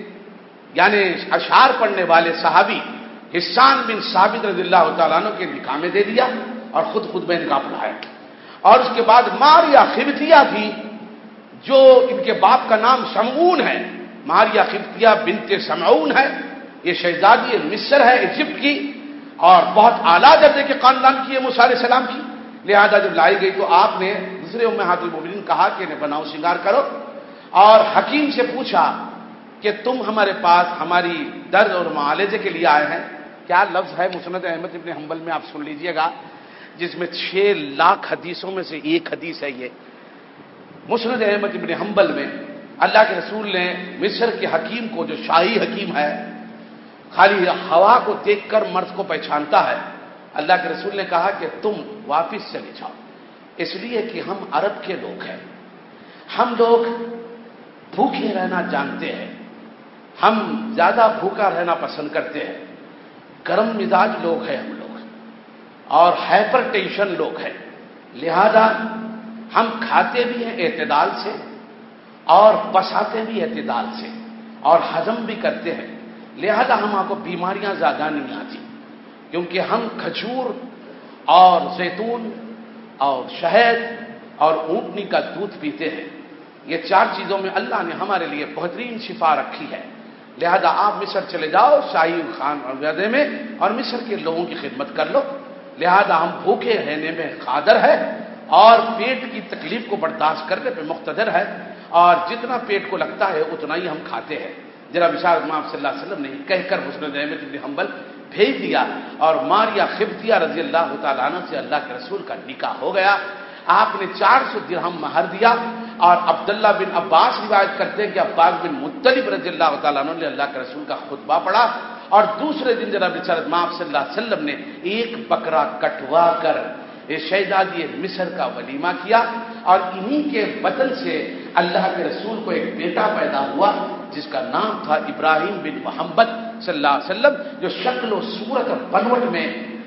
یعنی اشعار پڑھنے والے صحابی حسان بن ثابت رضی اللہ تعالیٰ عنہ کے نکاح میں دے دیا اور خود میں نکاح پڑھایا. اور اس کے بعد ماریہ قبطیہ تھی جو ان کے باپ کا نام شمعون ہے، ماریہ قبطیہ بنت شمعون ہے. یہ شہزادی مصر ہے، ایجپٹ کی، اور بہت اعلیٰ درجے کے خاندان کی ہے موسیٰ علیہ السلام کی. لہذا جب لائی گئی تو آپ نے دوسرے امہات المومنین کہا کہ انہیں بناؤ سنگار کرو، اور حکیم سے پوچھا کہ تم ہمارے پاس ہماری درد اور معالجے کے لیے آئے ہیں. کیا لفظ ہے مسند احمد ابن حنبل میں، آپ سن لیجئے گا، جس میں 6 لاکھ حدیثوں میں سے ایک حدیث ہے. یہ مسند احمد ابن حنبل میں اللہ کے رسول نے مصر کے حکیم کو، جو شاہی حکیم ہے، خالی ہوا کو دیکھ کر مرد کو پہچانتا ہے، اللہ کے رسول نے کہا کہ تم واپس چلے جاؤ، اس لیے کہ ہم عرب کے لوگ ہیں، ہم لوگ بھوکے رہنا جانتے ہیں، ہم زیادہ بھوکا رہنا پسند کرتے ہیں، گرم مزاج لوگ ہیں ہم لوگ، اور ہائپر ٹینشن لوگ ہیں. لہذا ہم کھاتے بھی ہیں اعتدال سے اور پساتے بھی اعتدال سے اور ہضم بھی کرتے ہیں. لہذا ہم کو بیماریاں زیادہ نہیں آتی، کیونکہ ہم کھجور اور زیتون اور شہد اور اونٹنی کا دودھ پیتے ہیں. یہ 4 چیزوں میں اللہ نے ہمارے لیے بہترین شفا رکھی ہے. لہذا آپ مصر چلے جاؤ شاہی خان عہدے میں اور مصر کے لوگوں کی خدمت کر لو. لہذا ہم بھوکے رہنے میں قادر ہے اور پیٹ کی تکلیف کو برداشت کرنے پہ مقتدر ہے، اور جتنا پیٹ کو لگتا ہے اتنا ہی ہم کھاتے ہیں. جناب اشارت امام صلی اللہ علیہ وسلم نے کہہ کر مسند احمد بن حنبل بھیج دیا، اور ماریہ قبطیہ رضی اللہ تعالیٰ عنہ سے اللہ کے رسول کا نکاح ہو گیا. آپ نے 400 درہم مہر دیا، اور عبداللہ بن عباس روایت کرتے ہیں کہ عباس بن مطلب رضی اللہ تعالیٰ عنہ نے اللہ کے رسول کا خطبہ پڑھا، اور دوسرے دن جناب اشارت امام صلی اللہ علیہ وسلم نے ایک بکرا کٹوا کر شہزادی مصر کا ولیمہ کیا. اور انہی کے بطن سے اللہ کے رسول کو ایک بیٹا پیدا ہوا جس کا نام تھا ابراہیم بن محمد صلی اللہ علیہ وسلم، جو شکل و صورت اور بنوٹ میں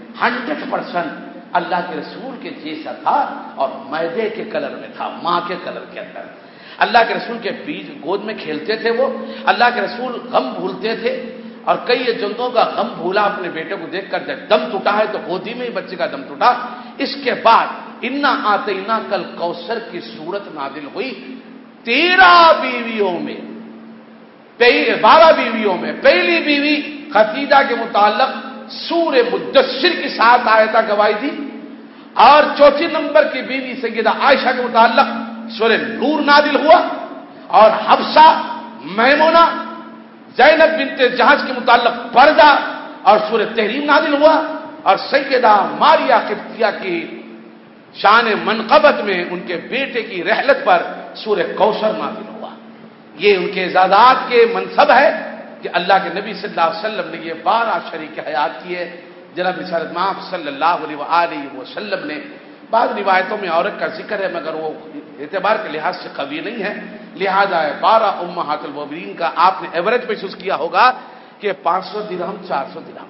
100% اللہ کے رسول کے جیسا تھا اور میدے کے کلر میں تھا، ماں کے کلر کے اندر. اللہ کے رسول کے بیچ گود میں کھیلتے تھے وہ. اللہ کے رسول غم بھولتے تھے، اور کئی جنگوں کا غم بھولا اپنے بیٹے کو دیکھ کر. جب دم ٹوٹا ہے تو گودی میں ہی بچے کا دم ٹوٹا. اس کے بعد انا آتینا کل کوثر کی صورت نازل ہوئی. 13 بیویوں میں 12 بیویوں میں پہلی بیوی خدیجہ کے متعلق سورہ مدثر کی 7 آیتیں گواہی دی، اور چوتھی نمبر کی بیوی سیدہ عائشہ کے متعلق سورہ نور نازل ہوا، اور حفصہ، میمونہ، زینب بنت جہش کے متعلق پردہ اور سورہ تحریم نازل ہوا، اور سیدہ ماریہ قبطیہ کی شان منقبت میں ان کے بیٹے کی رحلت پر سورہ کوثر نازل ہوا. یہ ان کے اعزازات کے منصب ہے کہ اللہ کے نبی صلی اللہ علیہ وسلم نے یہ 12 شریک حیات کیے. جناب رسالت مآب صلی اللہ علیہ وآلہ وسلم نے، بعض روایتوں میں عورت کا ذکر ہے مگر وہ اعتبار کے لحاظ سے قوی نہیں ہے، لہذا 12 امہات المومنین کا آپ نے ایوریج محسوس کیا ہوگا کہ 500 درہم 400 درہم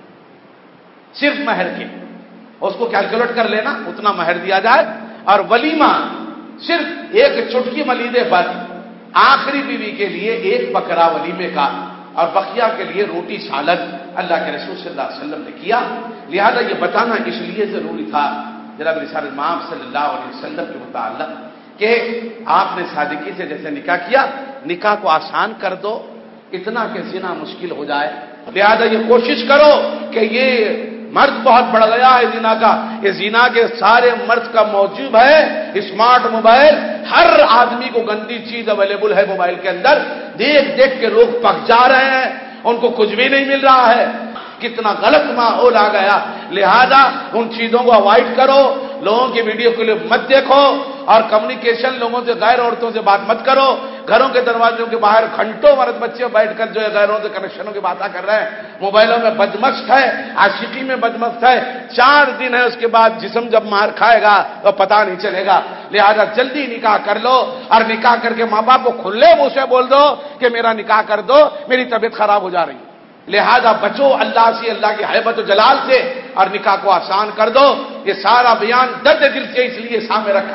صرف مہر کے، اس کو کیلکولیٹ کر لینا اتنا مہر دیا جائے. اور ولیمہ صرف ایک چٹکی ملیدے پر آخری بیوی کے لیے 1 بکرا ولیمے کا، اور بقیہ کے لیے روٹی سالن اللہ کے رسول صلی اللہ علیہ وسلم نے کیا. لہذا یہ بتانا اس لیے ضروری تھا جناب رسالت مآب صلی اللہ علیہ وسلم کے متعلق کہ آپ نے صادقی سے جیسے نکاح کیا، نکاح کو آسان کر دو، اتنا کہ زنا مشکل ہو جائے. لہذا یہ کوشش کرو کہ یہ مرد بہت بڑھ گیا ہے زنا کا، یہ زنا کے سارے مرد کا موجود ہے اسمارٹ موبائل. ہر آدمی کو گندی چیز اویلیبل ہے موبائل کے اندر، دیکھ دیکھ کے لوگ پک جا رہے ہیں، ان کو کچھ بھی نہیں مل رہا ہے. کتنا غلط ماحول آ گیا. لہذا ان چیزوں کو اوائڈ کرو، لوگوں کی ویڈیو کلپ مت دیکھو، اور کمیونیکیشن لوگوں سے غیر عورتوں سے بات مت کرو. گھروں کے دروازوں کے باہر گھنٹوں مرد بچے بیٹھ کر جو ہے غیروں سے کنیکشنوں کی باتیں کر رہے ہیں، موبائلوں میں بدمست ہے، عاشقی میں بدمست ہے. 4 دن ہے، اس کے بعد جسم جب مار کھائے گا تو پتہ نہیں چلے گا. لہذا جلدی نکاح کر لو، اور نکاح کر کے ماں باپ کو کھلے منہ سے بول دو کہ میرا نکاح کر دو، میری طبیعت خراب ہو جا رہی. لہذا بچو اللہ سے، اللہ کی ہیبت و جلال سے، اور نکاح کو آسان کر دو. یہ سارا بیان درد دل سے اس لیے سامنے رکھا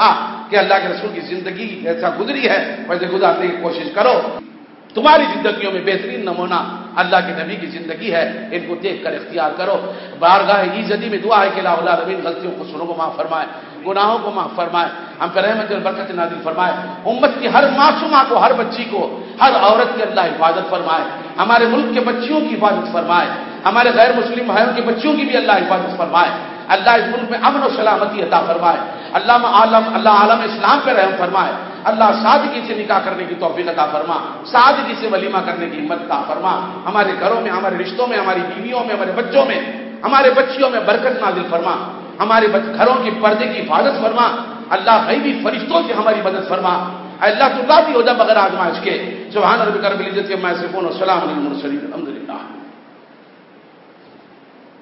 کہ اللہ کے رسول کی زندگی ایسا گزری ہے ویسے گزارنے کی کوشش کرو. تمہاری زندگیوں میں بہترین نمونہ اللہ کے نبی کی زندگی ہے، ان کو دیکھ کر اختیار کرو. بارگاہ ایزدی میں دعا ہے کہ الہ العالمین غلطیوں کو سنوں کو معاف فرمائے، گناہوں کو معاف فرمائے، ہم پر رحمت اور برکت نازل فرمائے. امت کی ہر معصومہ کو، ہر بچی کو، ہر عورت کی اللہ حفاظت فرمائے. ہمارے ملک کے بچیوں کی حفاظت فرمائے، ہمارے غیر مسلم بھائیوں کے بچیوں کی بھی اللہ حفاظت فرمائے. اللہ اس ملک میں امن و سلامتی عطا فرمائے. اللہ عالم اسلام پہ رحم فرمائے. اللہ سادگی سے نکاح کرنے کی توفیق عطا فرما، سادگی سے ولیمہ کرنے کی ہمت عطا فرما. ہمارے گھروں میں، ہمارے رشتوں میں، ہماری بیویوں میں، ہمارے بچوں میں، ہمارے بچیوں میں برکت نازل فرما. ہمارے گھروں کی پردے کی حفاظت فرما. اللہ غیبی فرشتوں سے ہماری مدد فرما. اللہ تو راضی ہو جا بغیر آزمائش کے. سبحان ربک رب العزت عما یصفون و سلام علی المرسلین الحمدللہ.